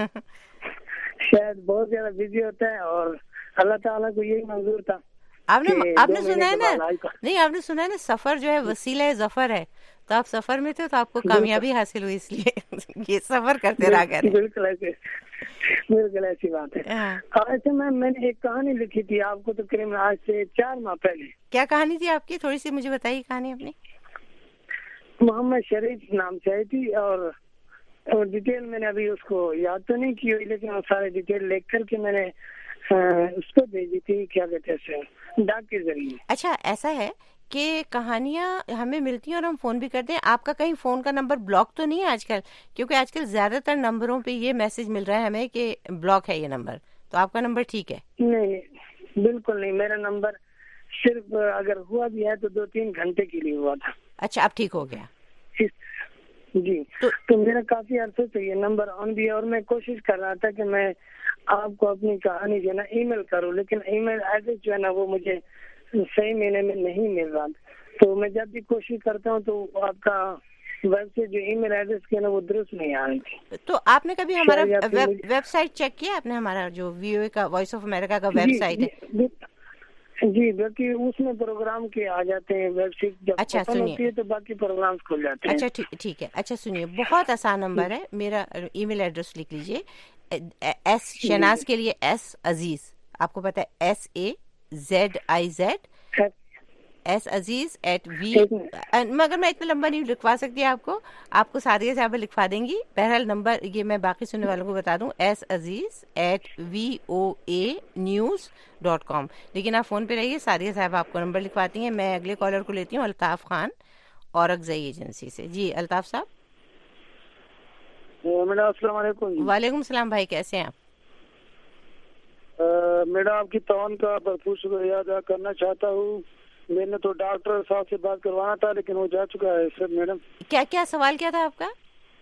شاید بہت زیادہ بزی ہوتا ہے, اور اللہ تعالیٰ کو یہی منظور تھا. آپ نے آپ نے سنا ہے نا, نہیں آپ نے سنا ہے نا, سفر جو ہے وسیلہ ظفر ہے. تو آپ سفر میں تھے تو آپ کو کامیابی حاصل ہوئی, اس لیے یہ سفر کرتے رہا کریں. بالکل ایسے بالکل ایسی بات ہے. ایسے میں میں نے ایک کہانی لکھی تھی آپ کو تقریباً آج سے چار ماہ پہلے. کیا کہانی تھی آپ کی؟ تھوڑی سی مجھے بتائیے کہانی اپنی. محمد شریف نام سے آئی تھی, اور اور ڈیٹیل میں نے ابھی اس کو یاد تو نہیں کی ہوئی, لیکن وہ سارے ڈیٹیل لکھ کر کے میں نے اس کو بھیجی تھی, کیا کہتے ہیں, ڈاک کے ذریعے. اچھا ایسا ہے کہ کہانیاں ہمیں ملتی ہیں اور ہم فون بھی کرتے ہیں. آپ کا کہیں فون کا نمبر بلاک تو نہیں ہے آج کل؟ کیونکہ آج کل زیادہ تر نمبروں پہ یہ میسج مل رہا ہے ہمیں کہ بلاک ہے یہ نمبر. تو آپ کا نمبر ٹھیک ہے؟ نہیں بالکل نہیں, میرا نمبر صرف اگر ہوا بھی ہے تو دو تین گھنٹے کے لیے ہوا تھا. اچھا اب ٹھیک ہو گیا؟ جی. تو میرا کافی عرصے سے یہ نمبر آن بھی ہے, اور میں کوشش کر رہا تھا کہ میں آپ کو اپنی کہانی جو ہے نا ای میل کروں, لیکن ای میل ایڈریس جو ہے نا وہ مجھے صحیح مہینے میں نہیں مل رہا. تو میں جب بھی کوشش کرتا ہوں تو آپ کا ویب سے جو ای میل ایڈریس کی ہے نا وہ درست نہیں آ رہی تھی. تو آپ نے کبھی ہمارا ویب سائٹ چیک کیا آپ نے, ہمارا جو وی او اے کا وائس آف امریکہ کا ویب سائٹ ہے؟ جی بلکہ اس میں پروگرام کے آ جاتے ہیں, ویب سائٹ جب اوپن ہوتی ہے تو باقی پروگرامز کھل جاتے ہیں. اچھا ٹھیک ہے. اچھا سنیے, بہت آسان نمبر ہے میرا, ای میل ایڈریس لکھ لیجیے. ایس شہناز کے لیے ایس عزیز, آپ کو پتا ہے S A Z I Z, S Aziz at V, مگر میں اتنا لمبا نہیں لکھوا سکتی آپ کو, آپ کو سعدیہ صاحبہ لکھوا دیں گی. بہرحال نمبر یہ میں باقی سننے والوں کو بتا دوں, S Aziz at V O A news dot com. لیکن آپ فون پہ رہیے, سعدیہ صاحبہ آپ کو نمبر لکھواتی ہیں. میں اگلے کالر کو لیتی ہوں, الطاف خان اورکزئی ایجنسی سے. جی الطاف صاحب. میڈم السلام علیکم. وعلیکم السلام بھائی, کیسے ہیں آپ؟ میڈم آپ کی تعاون کا بھرپور شکریہ ادا کرنا چاہتا ہوں. میں نے تو ڈاکٹر صاحب سے بات کروانا تھا لیکن وہ جا چکا ہے. سر میڈم کیا کیا سوال کیا تھا آپ کا؟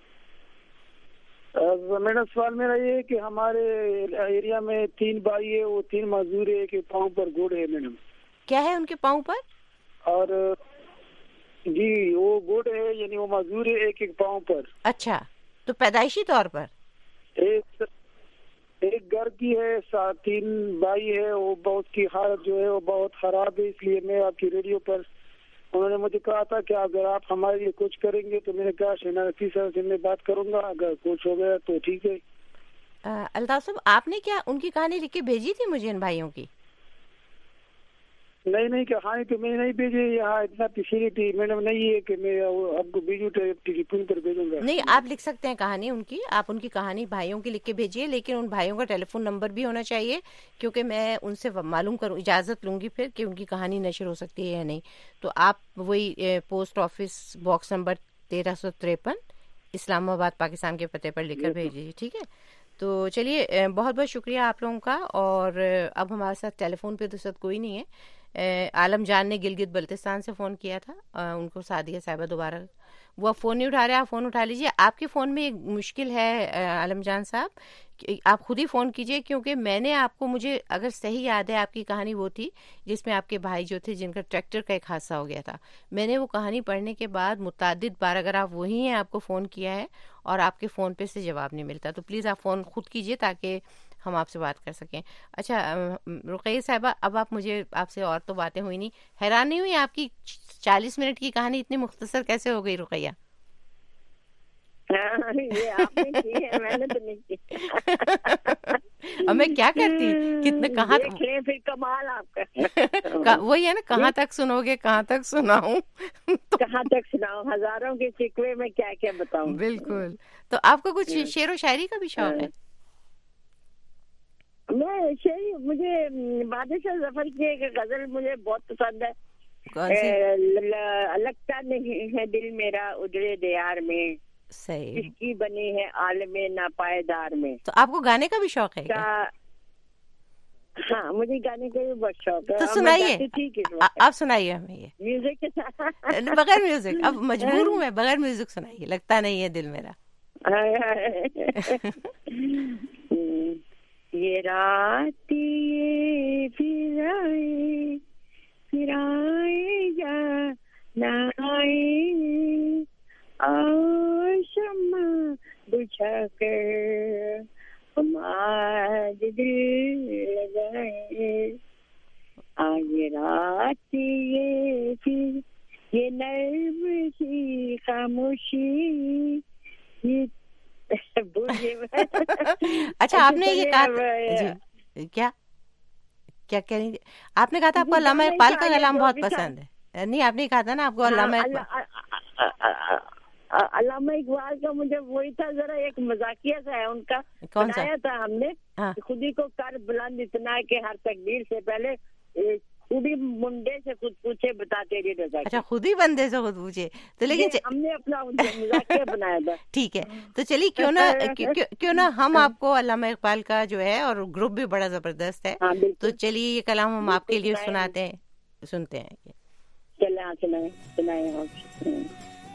میڈم سوال میرا یہ ہے کہ ہمارے ایریا میں تین بھائی ہے, وہ تین مزدور ہے, کہ پاؤں پر گوڑ ہے. میڈم کیا ہے ان کے پاؤں پر؟ اور جی وہ گوڑ ہے, یعنی وہ مزدور ہے ایک ایک پاؤں پر. اچھا, تو پیدائشی طور پر ایک ایک گھر کی ہے, تین بھائی ہے, وہ بہت کی حالت جو ہے وہ بہت خراب ہے. اس لیے میں آپ کی ریڈیو پر انہوں نے مجھے کہا تھا کہ اگر آپ ہمارے لیے کچھ کریں گے, تو میں نے کہا شہناز رفیع صاحب سے میں بات کروں گا, اگر کچھ ہو گیا تو ٹھیک ہے. الطاف صاحب آپ نے کیا ان کی کہانی لکھ کے بھیجی تھی مجھے ان بھائیوں کی؟ نہیں نہیں, کہانی تو میں نہیں بھیجی, یہاں اتنا فیسلٹی میڈم نہیں ہے کہ میں آپ کو بھیجوں ٹیلیفون پر بھیجوں گا. نہیں, آپ لکھ سکتے ہیں کہانی ان کی, آپ ان کی کہانی بھائیوں کی لکھ کے بھیجیے, لیکن ان بھائیوں کا ٹیلی فون نمبر بھی ہونا چاہیے, کیونکہ میں ان سے معلوم کروں, اجازت لوں گی پھر کہ ان کی کہانی نشر ہو سکتی ہے یا نہیں. تو آپ وہی پوسٹ آفس باکس نمبر تیرہ سو تریپن اسلام آباد پاکستان کے پتے پر لکھ کر بھیج دیجیے. ٹھیک ہے. تو چلیے بہت بہت شکریہ آپ لوگوں کا. اور اب ہمارے ساتھ ٹیلی فون پہ تو ساتھ کوئی نہیں ہے. عالم جان نے گلگت بلتستان سے فون کیا تھا, ان کو سعدیہ صاحبہ دوبارہ, وہ اب فون نہیں اٹھا رہے. آپ فون اٹھا لیجیے. آپ کے فون میں ایک مشکل ہے عالم جان صاحب, آپ خود ہی فون کیجئے, کیونکہ میں نے آپ کو, مجھے اگر صحیح یاد ہے آپ کی کہانی وہ تھی جس میں آپ کے بھائی جو تھے جن کا ٹریکٹر کا ایک حادثہ ہو گیا تھا. میں نے وہ کہانی پڑھنے کے بعد متعدد بار, اگر آپ وہی ہیں, آپ کو فون کیا ہے اور آپ کے فون پہ سے جواب نہیں ملتا, تو پلیز آپ فون خود کیجئے تاکہ ہم آپ سے بات کر سکیں. اچھا رقیہ صاحبہ, اب آپ مجھے, آپ سے اور تو باتیں ہوئی نہیں, حیران نہیں ہوئی آپ کی چالیس منٹ کی کہانی اتنی مختصر کیسے ہو گئی رقیہ؟ یہ آپ نے کی ہے, میں نے تو نہیں کی. اب میں کیا کرتی, کتنے کہاں پھر کمال آپ کا وہی ہے نا, کہاں تک سنو گے, کہاں تک سناؤں, کہاں تک سناؤں, ہزاروں کے شکوے میں کیا کیا بتاؤں. بالکل. تو آپ کو کچھ شعر و شاعری کا بھی شوق ہے؟ میں شعر, مجھے بادشاہ ظفر کی ایک غزل مجھے بہت پسند ہے. لگتا نہیں ہے دل میرا اجڑے دیار میں, صحیح اس کی بنی ہے عالم ناپائیدار میں. تو آپ کو گانے کا بھی شوق ہے کیا؟ ہاں مجھے گانے کا بھی بہت شوق ہے. تو سنائیے, آپ سنائیے ہمیں یہ میوزک کے ساتھ. بغیر میوزک, اب مجبور ہوں میں, بغیر میوزک سنائیے. لگتا نہیں ہے دل میرا. یہ رات یہ پھرائے پھرائے جا نہ آئے, اور شمع بجھا کر ہم آج دل لگائے. آج رات یہ پھر یہ نرم سی خاموشی. اچھا آپ نے یہ کہا, کیا کیا کہہ رہی, آپ نے کہا تھا آپ کو علامہ اقبال کا کلام بہت پسند ہے. نہیں, آپ نے کہا تھا نا آپ کو علامہ علامہ اقبال کا مجھے وہی تھا, ذرا ایک مذاقیہ سا ہے ان کا, بنایا تھا ہم نے. خودی کو کر بلند اتنا کہ ہر تقدیر سے پہلے خودی منڈے سے خود پوچھے بتا تیری رضا. اچھا, خود ہی بندے سے خود پوچھے, تو لیکن ہم نے اپنا مذاقیہ بنایا تھا. ٹھیک ہے, تو چلیے کیوں نہ کیوں نہ ہم آپ کو علامہ اقبال کا جو ہے, اور گروپ بھی بڑا زبردست ہے, تو چلیے یہ کلام ہم آپ کے لیے سناتے ہیں, سنتے ہیں. چلیں سنائیں سنائیں.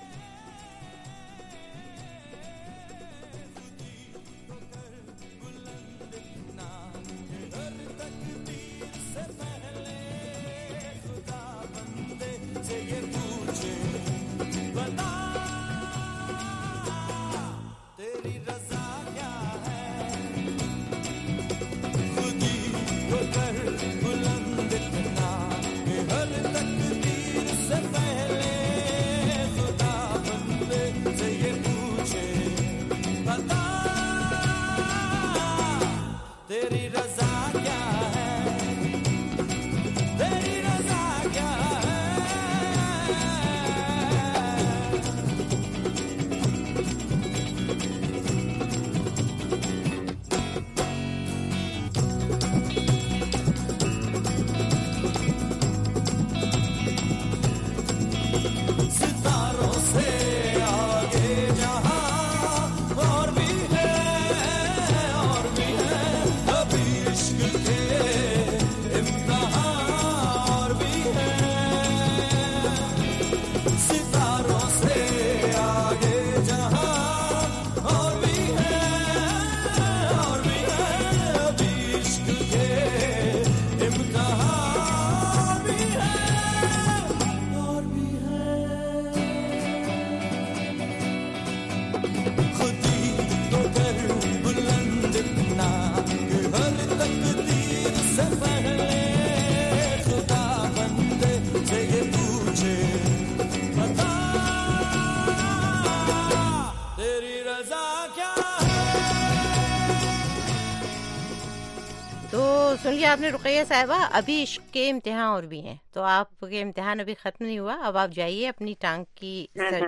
سن لیا آپ نے رقیہ صاحبہ. ابھی عشق کے امتحان اور بھی ہیں, تو آپ کے امتحان ابھی ختم نہیں ہوا. اب آپ جائیے اپنی ٹانگ کی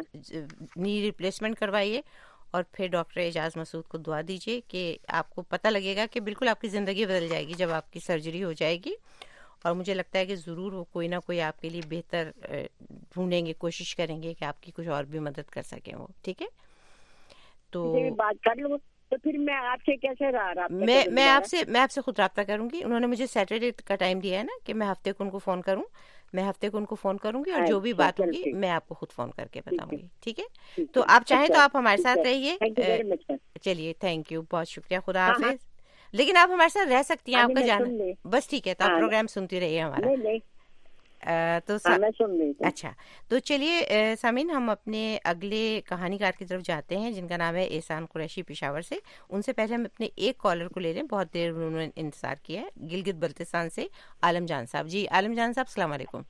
نی ریپلیسمنٹ کروائیے, اور پھر ڈاکٹر اعجاز مسعود کو دعا دیجیے کہ آپ کو پتہ لگے گا کہ بالکل آپ کی زندگی بدل جائے گی جب آپ کی سرجری ہو جائے گی. اور مجھے لگتا ہے کہ ضرور وہ کوئی نہ کوئی آپ کے لیے بہتر ڈھونڈیں گے, کوشش کریں گے کہ آپ کی کچھ اور بھی مدد کر سکیں وہ. ٹھیک ہے, تو بات کر لوں تو پھر میں آپ سے کیسے رابطہ میں میں آپ سے میں آپ سے خود رابطہ کروں گی. انہوں نے مجھے سیٹرڈے کا ٹائم دیا ہے نا کہ میں ہفتے کو ان کو فون کروں. میں ہفتے کو ان کو فون کروں گی اور جو بھی بات ہوگی میں آپ کو خود فون کر کے بتاؤں گی. ٹھیک ہے, تو آپ چاہیں تو آپ ہمارے ساتھ رہیے. چلیے, تھینک یو, بہت شکریہ, خدا حافظ. لیکن آپ ہمارے ساتھ رہ سکتی ہیں, آپ کا جانا بس ٹھیک ہے. تو آپ پروگرام سنتی رہیے ہمارا. تو اچھا, تو چلیے سامعین, ہم اپنے اگلے کہانی کار کی طرف جاتے ہیں جن کا نام ہے احسان قریشی پشاور سے. ان سے پہلے ہم اپنے ایک کالر کو لے لیں, بہت دیر انہوں نے انتظار کیا ہے. گلگت بلتستان سے عالم جان صاحب. جی عالم جان صاحب, السلام علیکم.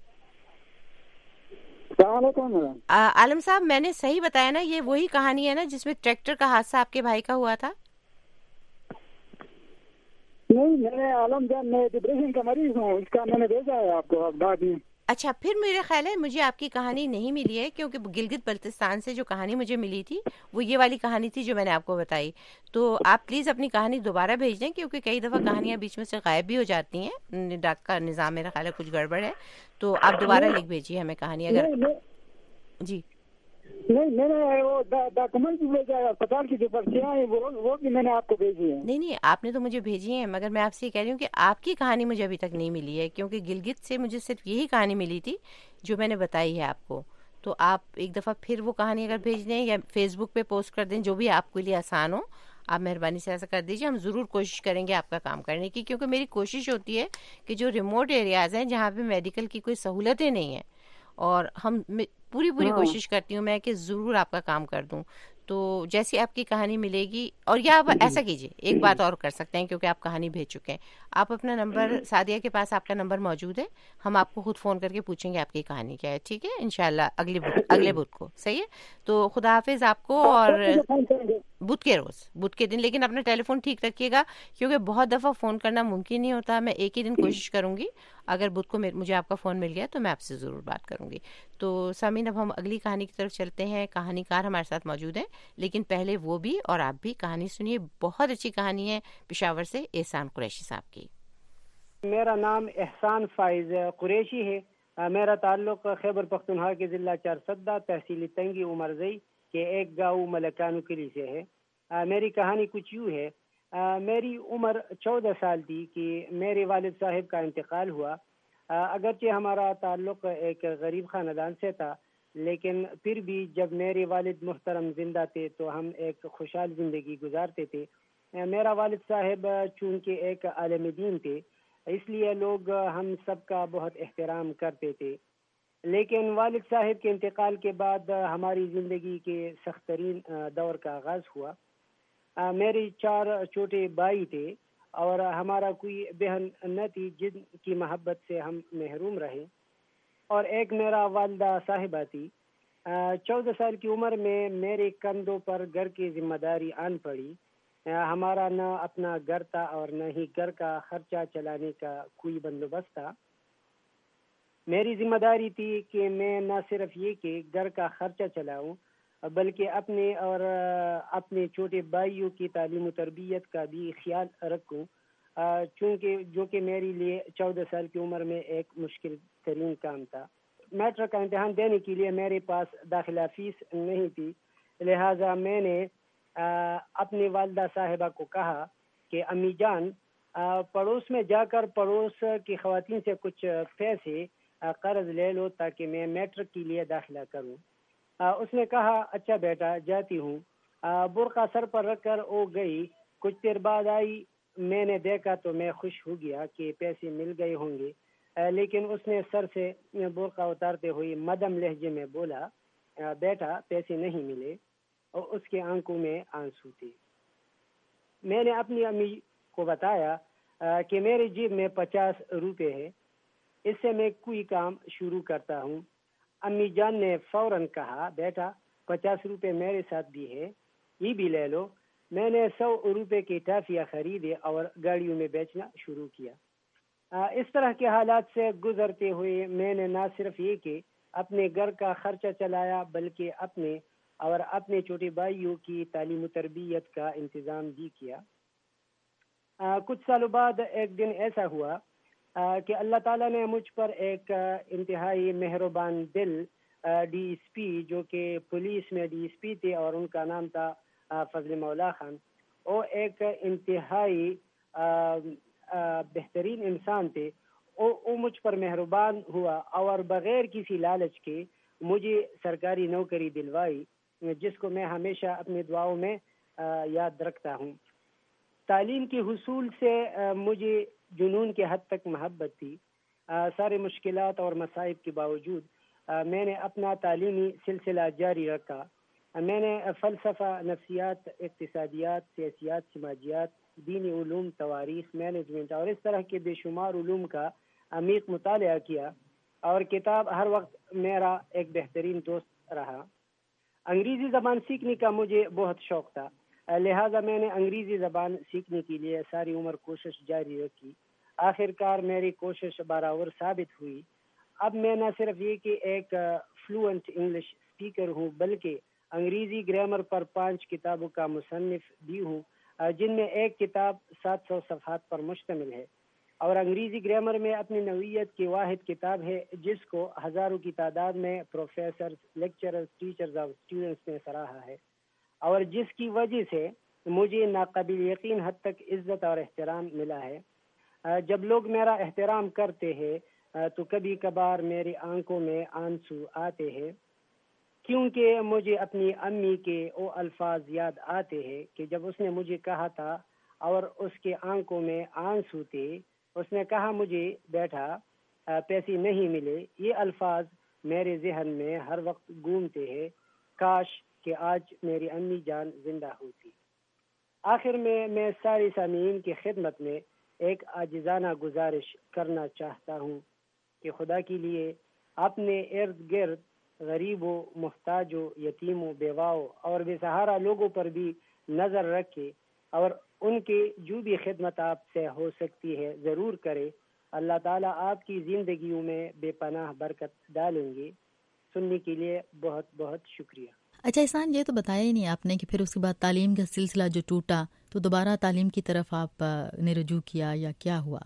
السلام علیکم. عالم صاحب, میں نے صحیح بتایا نا, یہ وہی کہانی ہے نا جس میں ٹریکٹر کا حادثہ آپ کے بھائی کا ہوا تھا؟ نہیں, میں عالم جان, میں ڈپریشن کا مریض ہوں, اس کا میں نے بھیجا ہے آپ کو بعد میں. اچھا, پھر میرا خیال ہے مجھے آپ کی کہانی نہیں ملی ہے, کیونکہ گلگت بلتستان سے جو کہانی مجھے ملی تھی وہ یہ والی کہانی تھی جو میں نے آپ کو بتائی. تو آپ پلیز اپنی کہانی دوبارہ بھیج دیں, کیونکہ کئی دفعہ کہانیاں بیچ میں سے غائب بھی ہو جاتی ہیں. ڈاک کا نظام میرا خیال ہے کچھ گڑبڑ ہے, تو آپ دوبارہ لکھ بھیجیے ہمیں کہانی. اگر جی نہیں, میں نے وہ ڈاکومنٹ بھی بھیجا ہے, اسپتال کی جو پرچیاں ہیں وہ وہ بھی میں نے آپ کو بھیجی ہیں. نہیں نہیں, آپ نے تو مجھے بھیجی ہیں, مگر میں آپ سے یہ کہہ رہی ہوں کہ آپ کی کہانی مجھے ابھی تک نہیں ملی ہے, کیونکہ گلگت سے مجھے صرف یہی کہانی ملی تھی جو میں نے بتائی ہے آپ کو. تو آپ ایک دفعہ پھر وہ کہانی اگر بھیج دیں یا فیس بک پہ پوسٹ کر دیں, جو بھی آپ کے لیے آسان ہو, آپ مہربانی سے ایسا کر دیجیے. ہم ضرور کوشش کریں گے آپ کا کام کرنے کی, کیونکہ میری کوشش ہوتی ہے کہ جو ریموٹ ایریاز ہیں جہاں پہ میڈیکل کی کوئی سہولتیں نہیں ہیں, اور ہم پوری پوری کوشش کرتی ہوں میں کہ ضرور آپ کا کام کر دوں. تو جیسی آپ کی کہانی ملے گی, اور یا آپ ایسا کیجیے, ایک بات اور کر سکتے ہیں, کیونکہ آپ کہانی بھیج چکے ہیں, آپ اپنا نمبر, سعدیہ کے پاس آپ کا نمبر موجود ہے, ہم آپ کو خود فون کر کے پوچھیں گے آپ کی کہانی کیا ہے. ٹھیک ہے, انشاءاللہ اگلے اگلے بدھ کو. صحیح ہے, تو خدا حافظ آپ کو, اور بدھ کے روز, بدھ کے دن. لیکن اپنا ٹیلی فون ٹھیک رکھیے گا, کیونکہ بہت دفعہ فون کرنا ممکن نہیں ہوتا. میں ایک ہی دن کوشش کروں گی, اگر بدھ کو مجھے آپ کا فون مل گیا تو میں آپ سے ضرور بات کروں گی. تو سامعین, اب ہم اگلی کہانی کی طرف چلتے ہیں. کہانی کار ہمارے ساتھ موجود ہیں, لیکن پہلے وہ بھی اور آپ بھی کہانی سنیے. بہت اچھی کہانی ہے پشاور سے احسان قریشی صاحب کی. میرا نام احسان فائز قریشی ہے. میرا تعلق خیبر پختونخوا کے ضلع چارسدہ تحصیل تنگی عمرزئی کے ایک گاؤں ملکانو کلی سے ہے. میری کہانی کچھ یوں ہے. میری عمر چودہ سال تھی کہ میرے والد صاحب کا انتقال ہوا. اگرچہ ہمارا تعلق ایک غریب خاندان سے تھا, لیکن پھر بھی جب میرے والد محترم زندہ تھے تو ہم ایک خوشحال زندگی گزارتے تھے. میرا والد صاحب چونکہ ایک عالم دین تھے, اس لیے لوگ ہم سب کا بہت احترام کرتے تھے. لیکن والد صاحب کے انتقال کے بعد ہماری زندگی کے سخت ترین دور کا آغاز ہوا. میرے چار چھوٹے بھائی تھے اور ہمارا کوئی بہن نہ تھی جن کی محبت سے ہم محروم رہے, اور ایک میرا والدہ صاحبہ تھی. چودہ سال کی عمر میں میرے کندھوں پر گھر کی ذمہ داری آن پڑی. ہمارا نہ اپنا گھر تھا اور نہ ہی گھر کا خرچہ چلانے کا کوئی بندوبست تھا. میری ذمہ داری تھی کہ میں نہ صرف یہ کہ گھر کا خرچہ چلاؤں, بلکہ اپنے اور اپنے چھوٹے بھائیوں کی تعلیم و تربیت کا بھی خیال رکھوں, چونکہ جو کہ میرے لیے چودہ سال کی عمر میں ایک مشکل ترین کام تھا. میٹرک کا امتحان دینے کے لیے میرے پاس داخلہ فیس نہیں تھی, لہٰذا میں نے اپنی والدہ صاحبہ کو کہا کہ امی جان, پڑوس میں جا کر پڑوس کی خواتین سے کچھ پیسے قرض لے لو تاکہ میں میٹرک کے لیے داخلہ کروں. اس نے کہا اچھا بیٹا, جاتی ہوں. برقع سر پر رکھ کر وہ گئی. کچھ دیر بعد آئی. میں نے دیکھا تو میں خوش ہو گیا کہ پیسے مل گئے ہوں گے, لیکن اس نے سر سے برقع اتارتے ہوئے مدھم لہجے میں بولا, بیٹا پیسے نہیں ملے, اور اس کے آنکھوں میں آنسو تھے. میں نے اپنی امی کو بتایا کہ میرے جیب میں پچاس روپے ہے, اس سے میں کوئی کام شروع کرتا ہوں. امی جان نے فوراً کہا بیٹا پچاس روپے میرے ساتھ بھی ہے, یہ بھی لے لو. میں نے سو روپے کی ٹافیاں خریدے اور گاڑیوں میں بیچنا شروع کیا. اس طرح کے حالات سے گزرتے ہوئے میں نے نہ صرف یہ کہ اپنے گھر کا خرچہ چلایا, بلکہ اپنے اور اپنے چھوٹے بھائیوں کی تعلیم و تربیت کا انتظام بھی کیا. کچھ سالوں بعد ایک دن ایسا ہوا کہ اللہ تعالیٰ نے مجھ پر ایک انتہائی مہربان دل ڈی ایس پی, جو کہ پولیس میں ڈی ایس پی تھے اور ان کا نام تھا فضل مولا خان. وہ ایک انتہائی بہترین انسان تھے. وہ مجھ پر مہربان ہوا اور بغیر کسی لالچ کے مجھے سرکاری نوکری دلوائی, جس کو میں ہمیشہ اپنی دعاؤں میں یاد رکھتا ہوں. تعلیم کے حصول سے مجھے جنون کے حد تک محبت تھی. سارے مشکلات اور مصائب کے باوجود میں نے اپنا تعلیمی سلسلہ جاری رکھا. میں نے فلسفہ, نفسیات, اقتصادیات, سیاسیات, سماجیات, دینی علوم, تواریخ, مینجمنٹ اور اس طرح کے بے شمار علوم کا عمیق مطالعہ کیا, اور کتاب ہر وقت میرا ایک بہترین دوست رہا. انگریزی زبان سیکھنے کا مجھے بہت شوق تھا, لہذا میں نے انگریزی زبان سیکھنے کے لیے ساری عمر کوشش جاری رکھی. آخر کار میری کوشش برابر ثابت ہوئی. اب میں نہ صرف یہ کہ ایک فلوئنٹ انگلش اسپیکر ہوں, بلکہ انگریزی گرامر پر پانچ کتابوں کا مصنف بھی ہوں, جن میں ایک کتاب سات سو صفحات پر مشتمل ہے, اور انگریزی گرامر میں اپنی نوعیت کی واحد کتاب ہے جس کو ہزاروں کی تعداد میں پروفیسر, لیکچرز, ٹیچرز اور اسٹوڈنٹس نے سراہا ہے, اور جس کی وجہ سے مجھے ناقابل یقین حد تک عزت اور احترام ملا ہے. جب لوگ میرا احترام کرتے ہیں تو کبھی کبھار میری آنکھوں میں آنسو آتے ہیں, کیونکہ مجھے اپنی امی کے وہ الفاظ یاد آتے ہیں کہ جب اس نے مجھے کہا تھا اور اس کے آنکھوں میں آنسو تھے, اس نے کہا مجھے بیٹا پیسے نہیں ملے. یہ الفاظ میرے ذہن میں ہر وقت گھومتے ہیں. کاش کہ آج میری امی جان زندہ ہوتی. آخر میں میں سارے سامعین کی خدمت میں ایک عاجزانہ گزارش کرنا چاہتا ہوں کہ خدا کے لیے اپنے ارد گرد غریبوں, محتاجوں, یتیموں, بیواؤں اور بے سہارا لوگوں پر بھی نظر رکھے, اور ان کی جو بھی خدمت آپ سے ہو سکتی ہے ضرور کرے. اللہ تعالیٰ آپ کی زندگیوں میں بے پناہ برکت ڈالیں گے. سننے کے لیے بہت بہت شکریہ. اچھا احسان, یہ تو بتایا ہی نہیں آپ نے کہ پھر اس کے بعد تعلیم کا سلسلہ جو ٹوٹا تو دوبارہ تعلیم کی طرف آپ نے رجوع کیا یا کیا ہوا؟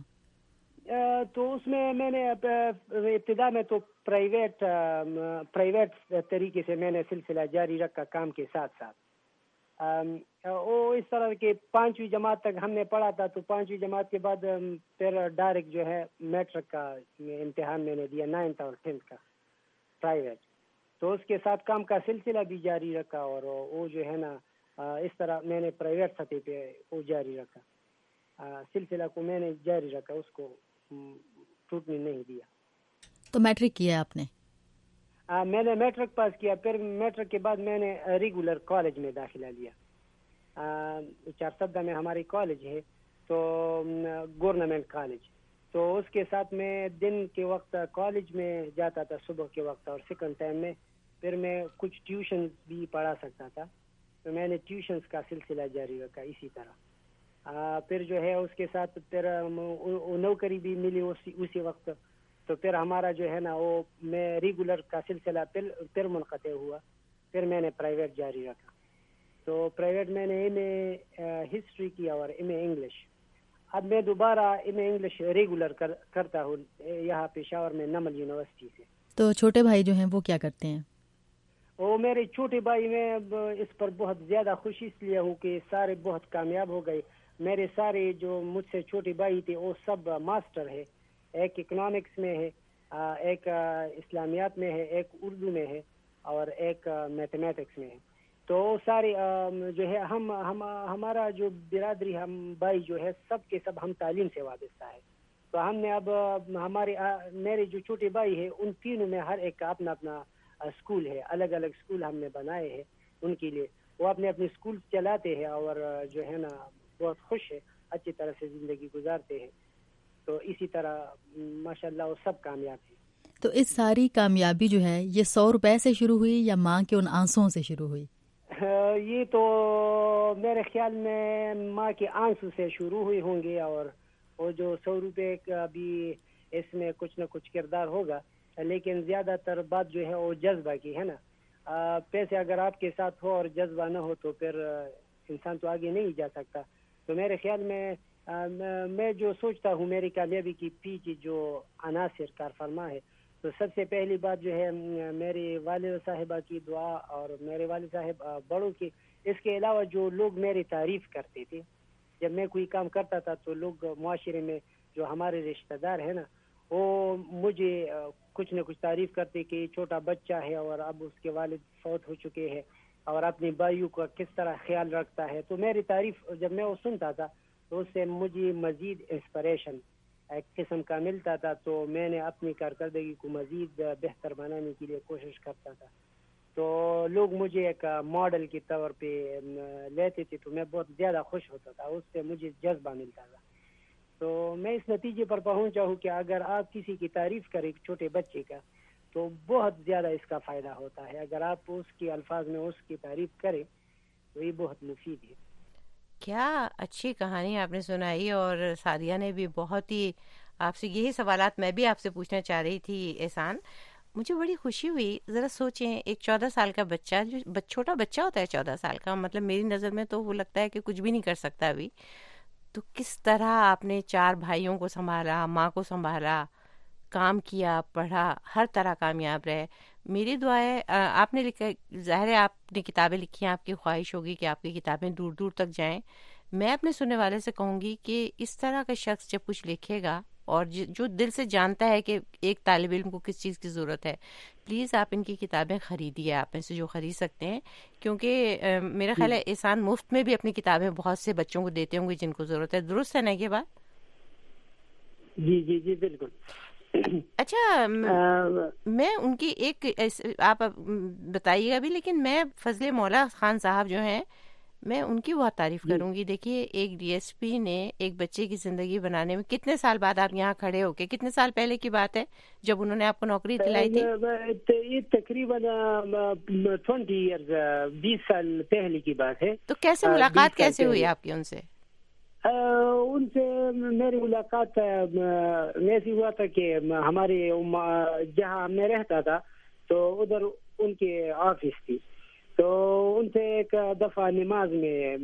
تو اس میں میں نے ابتدا میں تو پرائیویٹ پرائیویٹ طریقے سے میں نے سلسلہ جاری رکھا کام کے ساتھ ساتھ. وہ اس طرح کے پانچویں جماعت تک ہم نے پڑھا تھا, تو پانچویں جماعت کے بعد پھر ڈائریکٹ جو ہے میٹرک کا امتحان میں نے دیا, نائنتھ اور ٹینتھ کا پرائیویٹ. تو اس کے ساتھ کام کا سلسلہ بھی جاری رکھا, اور وہ جو ہے نا اس طرح میں نے پرائیویٹ سطح پہ وہ جاری رکھا, سلسلہ کو میں نے جاری رکھا, اس کو ٹوٹنے نہیں دیا. تو میٹرک کیا آپ نے؟ آ, میں نے میٹرک پاس کیا. پھر میٹرک کے بعد میں نے ریگولر کالج میں داخلہ لیا. چار سدہ میں ہماری کالج ہے, تو گورنمنٹ کالج. تو اس کے ساتھ میں دن کے وقت کالج میں جاتا تھا صبح کے وقت, اور سیکنڈ ٹائم میں پھر میں کچھ ٹیوشن بھی پڑھا سکتا تھا, تو میں نے ٹیوشنز کا سلسلہ جاری رکھا اسی طرح. آ, پھر جو ہے اس کے ساتھ پھر نوکری بھی ملی اسی اسی وقت. تو پھر ہمارا جو ہے نا وہ میں ریگولر کا سلسلہ پھر پھر منقطع ہوا. پھر میں نے پرائیویٹ جاری رکھا. تو پرائیویٹ میں نے ایم اے ہسٹری کیا اور ایم اے انگلش. اب میں دوبارہ ایم اے انگلش ریگولر کر, کرتا ہوں یہاں پشاور میں نمل یونیورسٹی سے. تو چھوٹے بھائی جو ہیں وہ کیا کرتے ہیں؟ وہ میرے چھوٹے بھائی, میں اس پر بہت زیادہ خوشی اس لیے ہوں کہ سارے بہت کامیاب ہو گئے. میرے سارے جو مجھ سے چھوٹے بھائی تھے وہ سب ماسٹر ہے. ایک اکنامکس میں ہے, ایک اسلامیات میں ہے, ایک اردو میں ہے, اور ایک میتھمیٹکس میں ہے. تو سارے جو ہے ہم ہم ہمارا جو برادری, ہم بھائی جو ہے سب کے سب ہم تعلیم سے وابستہ ہے. تو ہم نے اب ہمارے میرے جو چھوٹے بھائی ہیں ان تینوں میں ہر ایک کا اپنا اپنا اسکول ہے, الگ الگ اسکول ہم نے بنائے ہیں ان کے لیے. وہ اپنے اپنے اسکول چلاتے ہیں اور جو ہے نا بہت خوش ہے, اچھی طرح سے زندگی گزارتے ہیں. تو اسی طرح ماشاءاللہ وہ سب کامیاب ہیں. تو اس ساری کامیابی جو ہے یہ سو روپے سے شروع ہوئی یا ماں کے ان آنسوں سے شروع ہوئی؟ یہ تو میرے خیال میں ماں کے آنسو سے شروع ہوئی ہوں گے, اور وہ جو سو روپے کا بھی اس میں کچھ نہ کچھ کردار ہوگا, لیکن زیادہ تر بات جو ہے وہ جذبہ کی ہے نا. پیسے اگر آپ کے ساتھ ہو اور جذبہ نہ ہو تو پھر انسان تو آگے نہیں جا سکتا. تو میرے خیال میں میں جو سوچتا ہوں میری کامیابی کی پیچھے جو عناصر کار فرما ہے, تو سب سے پہلی بات جو ہے میرے والد صاحبہ کی دعا اور میرے والد صاحب بڑوں کی اس کے علاوہ جو لوگ میری تعریف کرتے تھے جب میں کوئی کام کرتا تھا تو لوگ معاشرے میں جو ہمارے رشتہ دار ہیں نا وہ مجھے کچھ نہ کچھ تعریف کرتے کہ چھوٹا بچہ ہے اور اب اس کے والد فوت ہو چکے ہیں اور اپنے بھائیوں کا کس طرح خیال رکھتا ہے. تو میری تعریف جب میں وہ سنتا تھا تو اس سے مجھے مزید انسپریشن ایک قسم کا ملتا تھا. تو میں نے اپنی کارکردگی کو مزید بہتر بنانے کے لیے کوشش کرتا تھا. تو لوگ مجھے ایک ماڈل کے طور پہ لیتے تھے تو میں بہت زیادہ خوش ہوتا تھا, اس سے مجھے جذبہ ملتا تھا. تو میں اس نتیجے پر پہنچا ہوں کہ اگر آپ کسی کی تعریف کریں چھوٹے بچے کا تو بہت زیادہ اس کا فائدہ ہوتا ہے. اگر آپ اس کے الفاظ میں اس کی تعریف کریں تو یہ بہت مفید ہے. کیا اچھی کہانی آپ نے سنائی, اور سعدیہ نے بھی بہت ہی آپ سے یہی سوالات میں بھی آپ سے پوچھنا چاہ رہی تھی. احسان, مجھے بڑی خوشی ہوئی. ذرا سوچیں, ایک چودہ سال کا بچہ جو چھوٹا بچہ ہوتا ہے چودہ سال کا, مطلب میری نظر میں تو وہ لگتا ہے کہ کچھ بھی نہیں کر سکتا ابھی, تو کس طرح آپ نے چار بھائیوں کو سنبھالا, ماں کو سنبھالا, کام کیا, پڑھا, ہر طرح کامیاب رہے. میری دعا ہے, آپ نے لکھا, ظاہر ہے آپ نے کتابیں لکھی ہیں, آپ کی خواہش ہوگی کہ آپ کی کتابیں دور دور تک جائیں. میں اپنے سننے والے سے کہوں گی کہ اس طرح کا شخص جب کچھ لکھے گا اور جو دل سے جانتا ہے کہ ایک طالب علم کو کس چیز کی ضرورت ہے, پلیز آپ ان کی کتابیں خریدیے, آپ میں سے جو خرید سکتے ہیں, کیونکہ میرا خیال ہے احسان مفت میں بھی اپنی کتابیں بہت سے بچوں کو دیتے ہوں گے جن کو ضرورت ہے. درست ہے نا یہ بات؟ جی جی جی بالکل. اچھا, میں ان کی ایک آپ بتائیے گا بھی, لیکن میں فضل مولا خان صاحب جو ہیں میں ان کی بہت تعریف کروں گی. دیکھیے, ایک ڈی ایس پی نے ایک بچے کی زندگی بنانے میں کتنے سال بعد آپ یہاں کھڑے ہو کے, کتنے سال پہلے کی بات ہے جب انہوں نے آپ کو نوکری دلائی تھی؟ یہ تقریباً ٹوینٹی ایئرز, بیس سال پہلے کی بات ہے. تو کیسے ملاقات کیسے ہوئی آپ کی ان سے؟ ان سے میری ملاقات ایسی ہوا تھا کہ ہمارے جہاں میں رہتا تھا تو ادھر ان کے آفس تھی, تو ان سے ایک دفعہ نماز میں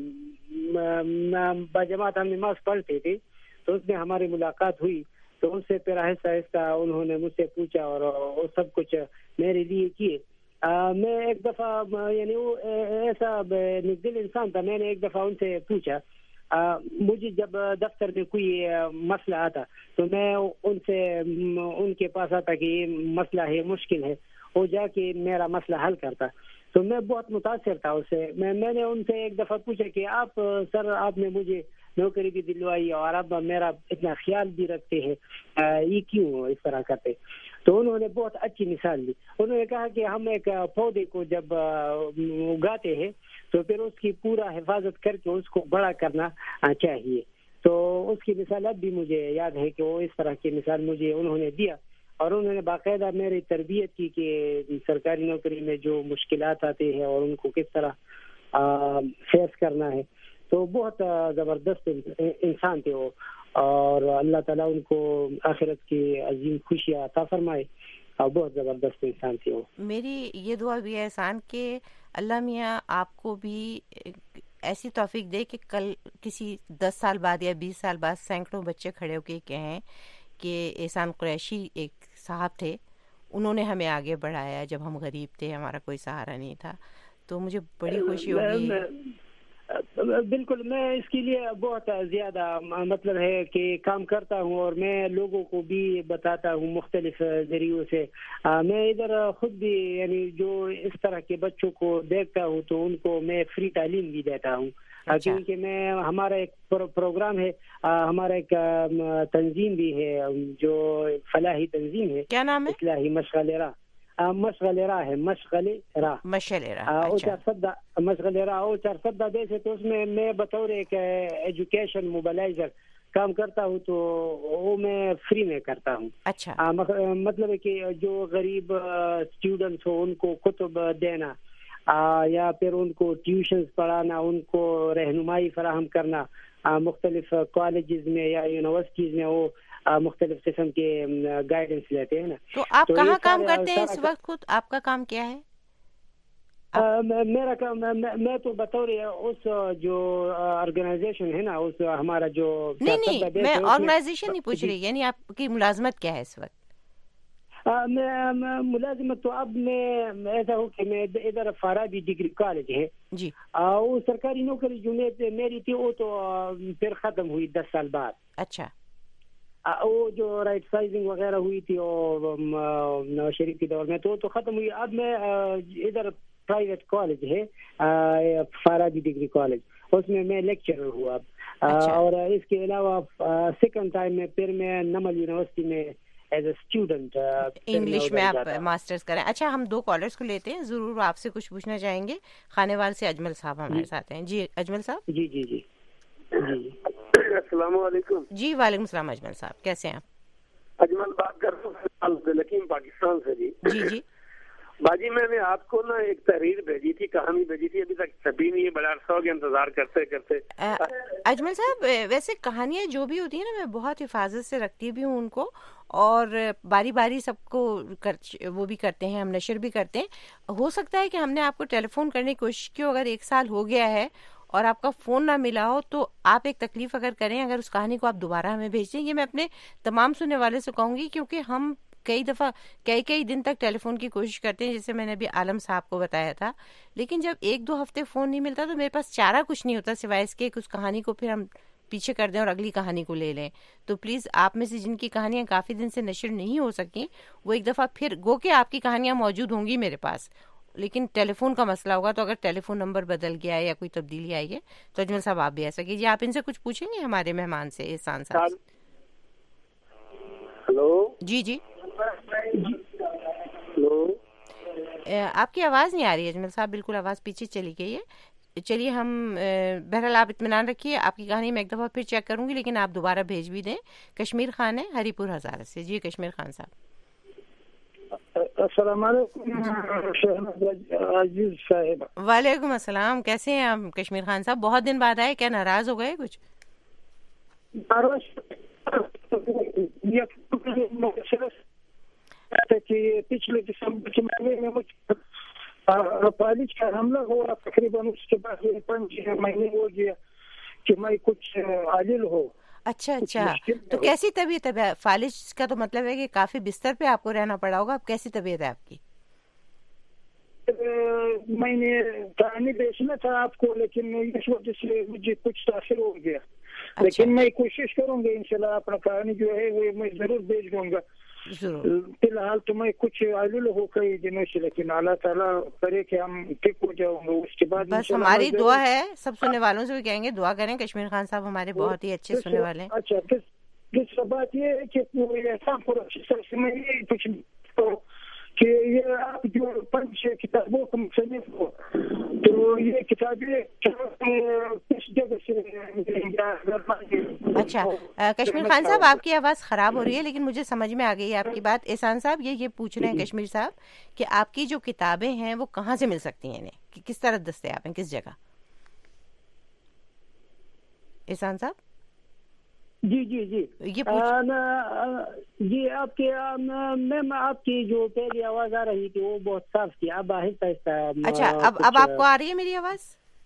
بجماعت ہم نماز پڑھتے تھے تو اس میں ہماری ملاقات ہوئی. تو ان سے پھر آہستہ آہستہ انہوں نے مجھ سے پوچھا اور وہ سب کچھ میرے لیے کیے. میں ایک دفعہ, یعنی وہ ایسا نزدیل انسان تھا, میں نے ایک دفعہ ان سے پوچھا, مجھے جب دفتر میں کوئی مسئلہ آتا تو میں ان سے ان کے پاس آتا کہ یہ مسئلہ ہے, مشکل ہے, وہ جا کے میرا مسئلہ حل کرتا. تو میں بہت متاثر تھا اس سے. میں میں نے ان سے ایک دفعہ پوچھا کہ آپ سر, آپ نے مجھے نوکری بھی دلوائی اور اب میرا اتنا خیال بھی رکھتے ہیں, یہ کیوں اس طرح کرتے؟ تو انہوں نے بہت اچھی مثال دی. انہوں نے کہا کہ ہم ایک پودے کو جب اگاتے ہیں تو پھر اس کی پورا حفاظت کر کے اس کو بڑا کرنا چاہیے. تو اس کی مثال اب بھی مجھے یاد ہے کہ وہ اس طرح کی مثال مجھے انہوں نے دیا, اور انہوں نے باقاعدہ میری تربیت کی کہ سرکاری نوکری میں جو مشکلات آتے ہیں اور ان کو کس طرح فیس کرنا ہے. تو بہت زبردست انسان تھے وہ, اور اللہ تعالیٰ ان کو آخرت کی عظیم خوشیاں عطا فرمائے, اور بہت زبردست انسان تھے وہ. میری یہ دعا بھی ہے احسان کہ اللہ میاں آپ کو بھی ایسی توفیق دے کہ کل کسی دس سال بعد یا بیس سال بعد سینکڑوں بچے کھڑے ہو کے کہیں کہ احسان قریشی ایک صاحب تھے, انہوں نے ہمیں آگے بڑھایا جب ہم غریب تھے, ہمارا کوئی سہارا نہیں تھا. تو مجھے بڑی خوشی ہوگی. بالکل, میں اس کے لیے بہت زیادہ مطلب ہے کہ کام کرتا ہوں, اور میں لوگوں کو بھی بتاتا ہوں مختلف ذریعوں سے. میں ادھر خود بھی یعنی جو اس طرح کے بچوں کو دیکھتا ہوں تو ان کو میں فری تعلیم بھی دیتا ہوں. کیونکہ میں ہمارا ایک پروگرام ہے, ہمارا ایک تنظیم بھی ہے جو فلاحی تنظیم ہے, کیا نام ہے؟ اصلاحی مشغل راہ. مشغل راہ ہے, مشغل راہ مشغل راہ اچھا سدا مشغل راہ او چار سدا دیش ہے. تو اس میں میں بطور ایک ایجوکیشن موبلائزر کام کرتا ہوں, تو وہ میں فری میں کرتا ہوں. اچھا, مطلب ہے کہ جو غریب اسٹوڈنٹس ہو ان کو کتب دینا, یا پھر ان کو ٹیوشنز پڑھانا, ان کو رہنمائی فراہم کرنا. مختلف کالجز میں یا یونیورسٹیز میں وہ مختلف قسم کے گائیڈنس لیتے ہیں نا. تو آپ کہاں کام کرتے ہیں اس وقت؟ خود آپ کا کام کیا ہے؟ میرا کام, میں تو بطور اس جو آرگنائزیشن ہے نا, اس ہمارا جو نہیں نہیں میں آرگنائزیشن نہیں پوچھ رہی, یعنی آپ کی ملازمت کیا ہے اس وقت؟ میں ملازمت تو اب میں ایسا ہوں کہ میں ادھر فارابی ڈگری کالج ہے جی، وہ سرکاری نوکری جو میری تھی وہ تو پھر ختم ہوئی دس سال بعد. اچھا. وہ جو رائٹ سائزنگ وغیرہ ہوئی تھی نواز شریف کے دور میں تو تو ختم ہوئی. اب میں ادھر پرائیویٹ کالج ہے فارابی ڈگری کالج، اس میں میں لیکچرر ہوں اب. اور اس کے علاوہ سیکنڈ ٹائم میں پھر میں نمل یونیورسٹی میں ایز اے اسٹوڈنٹ انگلش میں آپ ماسٹرز کریں. اچھا ہم دو کالرز کو لیتے ہیں، ضرور آپ سے کچھ پوچھنا چاہیں گے. خانے وال سے اجمل صاحب ہمارے ساتھ ہیں. جی اجمل صاحب. جی جی جی جی السلام علیکم. جی وعلیکم السلام اجمل صاحب، کیسے ہیں آپ؟ اجمل بات کر رہا ہوں عبدالحکیم پاکستان سے. جی جی جی باجی میں نے آپ کو نا ایک تحریر بھیجی تھی، کہانی بھیجی تھی، ابھی تک چھپی نہیں ہے، بڑا عرصہ ہو گیا انتظار کرتے کرتے. اجمل صاحب ویسے کہانیاں جو بھی ہوتی ہیں نا میں بہت حفاظت سے رکھتی بھی ہوں ان کو، اور باری باری سب کو وہ بھی کرتے ہیں، ہم نشر بھی کرتے ہیں. ہو سکتا ہے کہ ہم نے آپ کو ٹیلی فون کرنے کی کوشش کی، اگر ایک سال ہو گیا ہے اور آپ کا فون نہ ملا ہو تو آپ ایک تکلیف اگر کریں، اگر اس کہانی کو آپ دوبارہ ہمیں بھیج دیں. یہ میں اپنے تمام سننے والے سے کہوں گی، کیونکہ ہم کئی دفعہ کئی کئی دن تک ٹیلی فون کی کوشش کرتے ہیں، جیسے میں نے ابھی عالم صاحب کو بتایا تھا، لیکن جب ایک دو ہفتے فون نہیں ملتا تو میرے پاس چارہ کچھ نہیں ہوتا سوائے اس کے کہ اس کہانی کو پھر ہم پیچھے کر دیں اور اگلی کہانی کو لے لیں. تو پلیز آپ میں سے جن کی کہانیاں کافی دن سے نشر نہیں ہو سکیں وہ ایک دفعہ پھر گو کہ آپ کی کہانیاں موجود ہوں گی میرے پاس، لیکن ٹیلی فون کا مسئلہ ہوگا. تو اگر ٹیلی فون نمبر بدل گیا ہے یا کوئی تبدیلی آئی ہے تو اجمل صاحب آپ بھی ایسا کیجیے. آپ ان سے کچھ پوچھیں گے ہمارے مہمان سے احسان صاحب. ہلو جی جی ہلو آپ کی آواز نہیں آ رہی ہے اجمل صاحب، بالکل آواز پیچھے چلی گئی ہے. چلیے ہم بہرحال آپ اطمینان رکھیے، آپ کی کہانی میں ایک دفعہ پھر چیک کروں گی، لیکن آپ دوبارہ بھیج بھی دیں. کشمیر خان ہے ہری پور ہزارہ سے. جی کشمیر خان صاحب. السلام علیکم عزیز صاحب. وعلیکم السلام، کیسے ہیں آپ کشمیر خان صاحب؟ بہت دن بعد آئے، کیا ناراض ہو گئے کچھ؟ پچھلے دسمبر کے مہینے میں فالج کا حملہ ہوا، تقریباً اس کے بعد پانچ مہینے ہو گیا کہ میں کچھ عاجل ہو. اچھا اچھا، تو کیسی طبیعت ہے؟ فالج کا تو مطلب ہے کہ کافی بستر پہ آپ کو رہنا پڑا ہوگا. اب کیسی طبیعت ہے آپ کی؟ میں نے کہانی بیچنا تھا آپ کو، لیکن اس وجہ سے مجھے کچھ تاثر ہو گیا. لیکن میں کوشش کروں گا انشاءاللہ اپنا کہانی جو ہے وہ میں ضرور بھیج دوں گا. فی الحال تو میں کچھ عاجل ہو کئی دنوں سے، لیکن اللہ تعالیٰ کرے کہ ہم ٹھیک ہو جاؤں گے. اس کے بعد بس ہماری دعا ہے، سب سننے والوں سے بھی کہیں گے دعا کریں. کشمیر خان صاحب ہمارے بہت ہی اچھے سننے والے ہیں. اچھا دوسرا بات یہ ہے کہ میں یہ کچھ کہ یہ آپ جو پانچ کتابوں کا مصنف ہو تو یہ کتابیں کس جگہ سے؟ اچھا کشمیر خان صاحب آپ کی آواز خراب ہو رہی ہے، لیکن مجھے سمجھ میں آ گئی ہے آپ کی بات. احسان صاحب یہ یہ پوچھ رہے ہیں کشمیر صاحب کہ آپ کی جو کتابیں ہیں وہ کہاں سے مل سکتی ہیں، انہیں کس طرح دستیاب ہیں، کس جگہ؟ احسان صاحب جی جی جی یہ جی آپ کے میم آپ کی جو پہلی آواز آ رہی تھی وہ بہت صاف تھی، اب آہستہ آہستہ. اچھا اب اب آپ کو آ رہی ہے میری آواز؟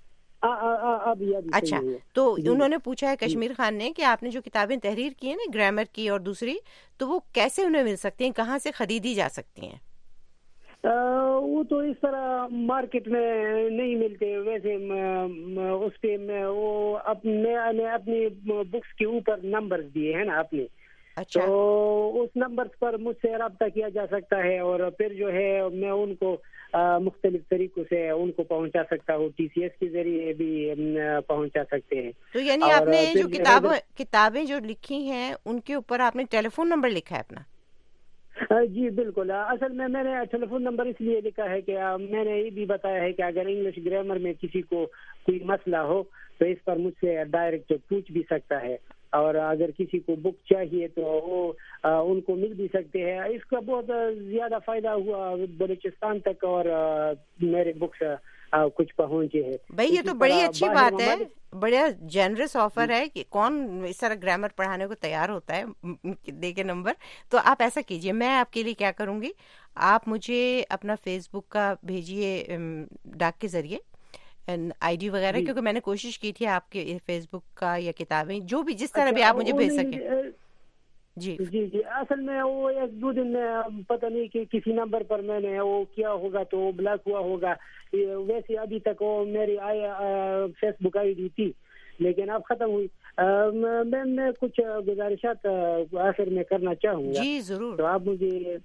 اچھا تو انہوں نے پوچھا ہے کشمیر خان نے کہ آپ نے جو کتابیں تحریر کی ہیں نا گرامر کی اور دوسری، تو وہ کیسے انہیں مل سکتی ہیں، کہاں سے خریدی جا سکتی ہیں؟ وہ تو اس طرح مارکیٹ میں نہیں ملتے. ویسے اس پہ وہ اپنے اپنی بکس کے اوپر نمبر دیے ہیں نا اپنے. اچھا. تو اس نمبر پر مجھ سے رابطہ کیا جا سکتا ہے اور پھر جو ہے میں ان کو مختلف طریقوں سے ان کو پہنچا سکتا ہوں، ٹی سی ایس کے ذریعے بھی پہنچا سکتے ہیں. تو یعنی آپ نے جو کتابیں کتابیں جو لکھی ہیں ان کے اوپر آپ نے ٹیلی فون نمبر لکھا ہے اپنا؟ جی بالکل. اصل میں میں نے ٹیلی فون نمبر اس لیے لکھا ہے کہ میں نے یہ بھی بتایا ہے کہ اگر انگلش گرامر میں کسی کو کوئی مسئلہ ہو تو اس پر مجھ سے ڈائریکٹ پوچھ بھی سکتا ہے، اور اگر کسی کو بک چاہیے تو وہ ان کو مل بھی سکتے ہیں. اس کا بہت زیادہ فائدہ ہوا بلوچستان تک اور میرے بکس کچھ پہنچے ہیں. بھائی یہ تو بڑی اچھی بات ہے، بڑا جنرس آفر ہے کہ کون اس طرح گرامر پڑھانے کو تیار ہوتا ہے دے کے نمبر. تو آپ ایسا کیجئے، میں آپ کے لیے کیا کروں گی، آپ مجھے اپنا فیس بک کا بھیجیے ڈاک کے ذریعے آئی ڈی وغیرہ، کیونکہ میں نے کوشش کی تھی آپ کے فیس بک کا یا کتابیں جو بھی جس طرح بھی آپ مجھے بھیج سکیں. جی جی جی اصل میں وہ ایک دو دن میں پتہ نہیں کہ کسی نمبر پر میں نے وہ کیا ہوگا تو وہ بلاک ہوا ہوگا. ویسے ابھی تک وہ میری I face book I D تھی لیکن اب ختم ہوئی. میں میں کچھ گزارشات آخر میں کرنا چاہوں گا. جی ضرور. تو آپ مجھے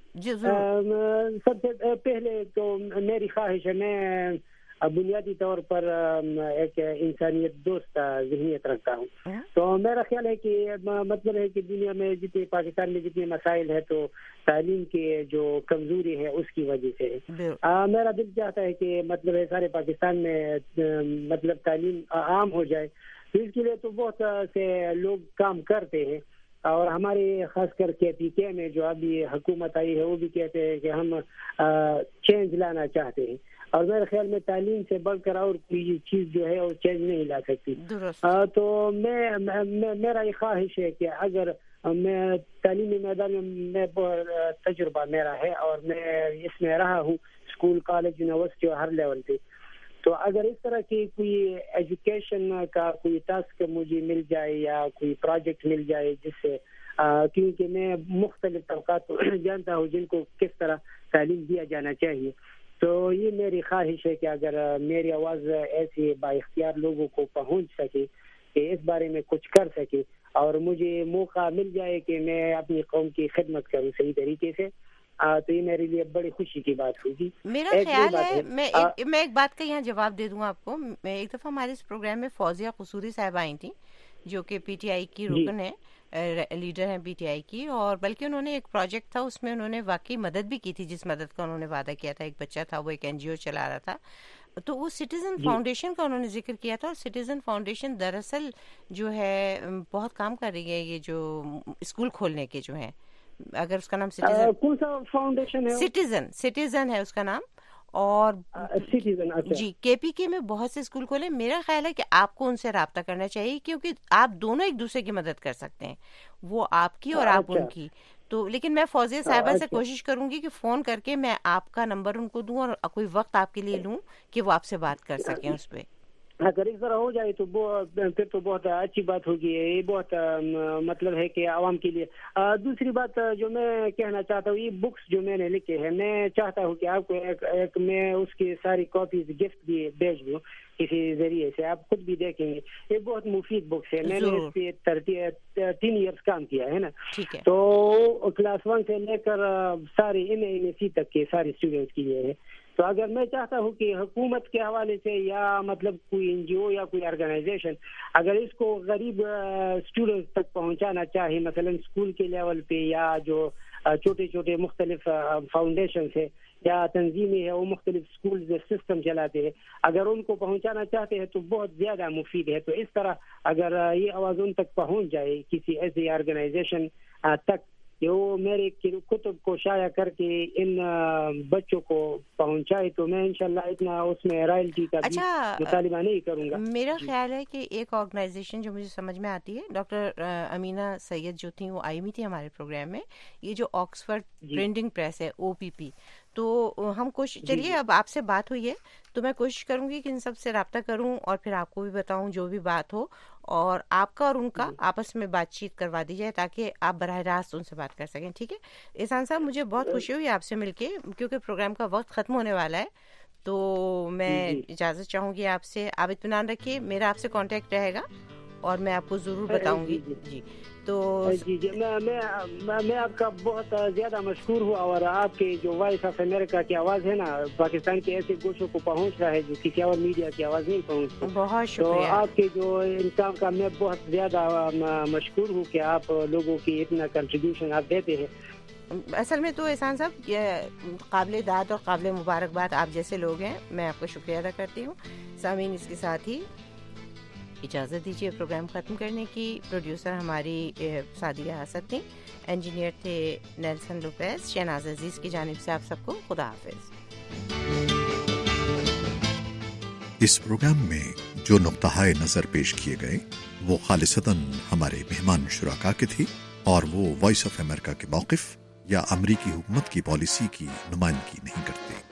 سب سے پہلے تو میری خواہش ہے میں بنیادی طور پر ایک انسانیت دوست ذہنیت رکھتا ہوں. تو میرا خیال ہے کہ مطلب ہے کہ دنیا میں جتنے پاکستان میں جتنے مسائل ہیں تو تعلیم کی جو کمزوری ہے اس کی وجہ سے ہے. میرا دل چاہتا ہے کہ مطلب ہے سارے پاکستان میں مطلب تعلیم عام ہو جائے. تو اس کے لیے تو بہت سے لوگ کام کرتے ہیں اور ہمارے خاص کر کے پی کے میں جو ابھی حکومت آئی ہے وہ بھی کہتے ہیں کہ ہم چینج لانا چاہتے ہیں. اور میرے خیال میں تعلیم سے بڑھ کر اور کوئی چیز جو ہے وہ چینج نہیں لا سکتی. تو میں میرا یہ خواہش ہے کہ اگر میں تعلیمی میدان میں بہت تجربہ میرا ہے اور میں اس میں رہا ہوں اسکول کالج یونیورسٹی اور ہر لیول پہ, تو اگر اس طرح کی کوئی ایجوکیشن کا کوئی ٹاسک مجھے مل جائے یا کوئی پروجیکٹ مل جائے جس سے کیونکہ میں مختلف طبقات جانتا ہوں جن کو کس طرح تعلیم دیا جانا چاہیے, تو یہ میری خواہش ہے کہ اگر میری آواز ایسے با اختیار لوگوں کو پہنچ سکے کہ اس بارے میں کچھ کر سکے اور مجھے موقع مل جائے کہ میں اپنی قوم کی خدمت کروں صحیح طریقے سے, تو یہ میرے لیے بڑی خوشی کی بات ہوگی. میرا خیال ہے میں ایک میں ایک بات کا یہاں جواب دے دوں آپ کو. میں ایک دفعہ ہمارے اس پروگرام میں فوزیہ قصوری صاحبہ آئی تھیں جو کہ پی ٹی آئی کی رکن ہے, لیڈر ہیں پی ٹی آئی کی, اور بلکہ انہوں نے ایک پروجیکٹ تھا اس میں انہوں نے واقعی مدد بھی کی تھی جس مدد کا انہوں نے وعدہ کیا تھا. ایک بچہ تھا وہ ایک این جی او چلا رہا تھا, تو وہ سٹیزن فاؤنڈیشن کا انہوں نے ذکر کیا تھا. اور سٹیزن فاؤنڈیشن دراصل جو ہے بہت کام کر رہی ہے یہ جو اسکول کھولنے کے جو ہیں, اگر اس کا نام سٹیزن کون سا فاؤنڈیشن ہے, سٹیزن سٹیزن ہے اس کا نام, اور جی کے پی کے میں بہت سے اسکول کھولے. میرا خیال ہے کہ آپ کو ان سے رابطہ کرنا چاہیے کیونکہ آپ دونوں ایک دوسرے کی مدد کر سکتے ہیں, وہ آپ کی اور آپ ان کی. تو لیکن میں فوزیہ صاحبہ سے کوشش کروں گی کہ فون کر کے میں آپ کا نمبر ان کو دوں اور کوئی وقت آپ کے لیے لوں کہ وہ آپ سے بات کر سکیں اس پہ. اگر اس طرح ہو جائے تو پھر تو بہت اچھی بات ہوگی. یہ بہت مطلب ہے کہ عوام کے لیے. دوسری بات جو میں کہنا چاہتا ہوں, یہ بکس جو میں نے لکھے ہیں میں چاہتا ہوں کہ آپ کو ایک, ایک میں اس کی ساری کاپیز گفٹ بھی بھیج دوں کسی ذریعے سے, آپ خود بھی دیکھیں گے. یہ بہت مفید بکس ہے, میں نے اس پہ تین ایئرس کام کیا ہے نا, تو کلاس ون سے لے کر سارے ایم اے ایم سی تک کے سارے اسٹوڈینٹس کے لیے ہے. تو اگر میں چاہتا ہوں کہ حکومت کے حوالے سے یا مطلب کوئی این جی او یا کوئی آرگنائزیشن اگر اس کو غریب اسٹوڈنٹس تک پہنچانا چاہے, مثلا اسکول کے لیول پہ یا جو چھوٹے چھوٹے مختلف فاؤنڈیشنس ہے یا تنظیمیں ہے وہ مختلف اسکول سسٹم چلاتے ہیں, اگر ان کو پہنچانا چاہتے ہیں تو بہت زیادہ مفید ہے. تو اس طرح اگر یہ آواز ان تک پہنچ جائے کسی ایسی آرگنائزیشن تک کہ وہ میرے کتب کو شائع کر کے ان بچوں کو پہنچائے, تو میں انشاءاللہ اتنا اس میں رائلٹی کا بھی مطالبہ نہیں کروں گا. میرا خیال ہے کہ ایک آرگنائزیشن جو مجھے سمجھ میں آتی ہے, ڈاکٹر امینہ سید جو تھیں وہ آئی ہوئی تھی ہمارے پروگرام میں, یہ جو آکسفورڈ پرنٹنگ پریس ہے او پی پی, تو ہم کوشش چلیے اب آپ سے بات ہوئی ہے تو میں کوشش کروں گی کہ ان سب سے رابطہ کروں اور پھر آپ کو بھی بتاؤں جو بھی بات ہو, اور آپ کا اور ان کا آپس میں بات چیت کروا دی جائے تاکہ آپ براہ راست ان سے بات کر سکیں. ٹھیک ہے احسان صاحب, مجھے بہت خوشی ہوئی آپ سے مل کے کیونکہ پروگرام کا وقت ختم ہونے والا ہے, تو میں اجازت چاہوں گی آپ سے. آپ اطمینان رکھیے, میرا آپ سے کانٹیکٹ رہے گا اور میں آپ کو ضرور بتاؤں گی. جی تو جی جی میں میں میں آپ کا بہت زیادہ مشکور ہوں, اور آپ کے جو وائس آف امریکہ کی آواز ہے نا پاکستان کے ایسے گوشوں کو پہنچ رہا ہے جو کسی اور میڈیا کی آواز نہیں پہنچتی. بہت شکریہ. تو آپ کے جو انسان کا میں بہت زیادہ مشکور ہوں کہ آپ لوگوں کی اتنا کنٹریبیوشن آپ دیتے ہیں. اصل میں تو احسان صاحب یہ قابل داد اور قابل مبارکباد آپ جیسے لوگ ہیں, میں آپ کا شکریہ ادا کرتی ہوں. سامعین اس کے ساتھ ہی اجازت دیجیے پروگرام ختم کرنے کی. پروڈیوسر ہماری سعدیہ حسد تھیں, انجینئر تھے نیلسن لوپیز. شہناز عزیز کی جانب سے آپ سب کو خدا حافظ. اس پروگرام میں جو نقطہ نظر پیش کیے گئے وہ خالصتاً ہمارے مہمان شرکا کے تھے اور وہ وائس آف امریکہ کے موقف یا امریکی حکومت کی پالیسی کی نمائندگی نہیں کرتے.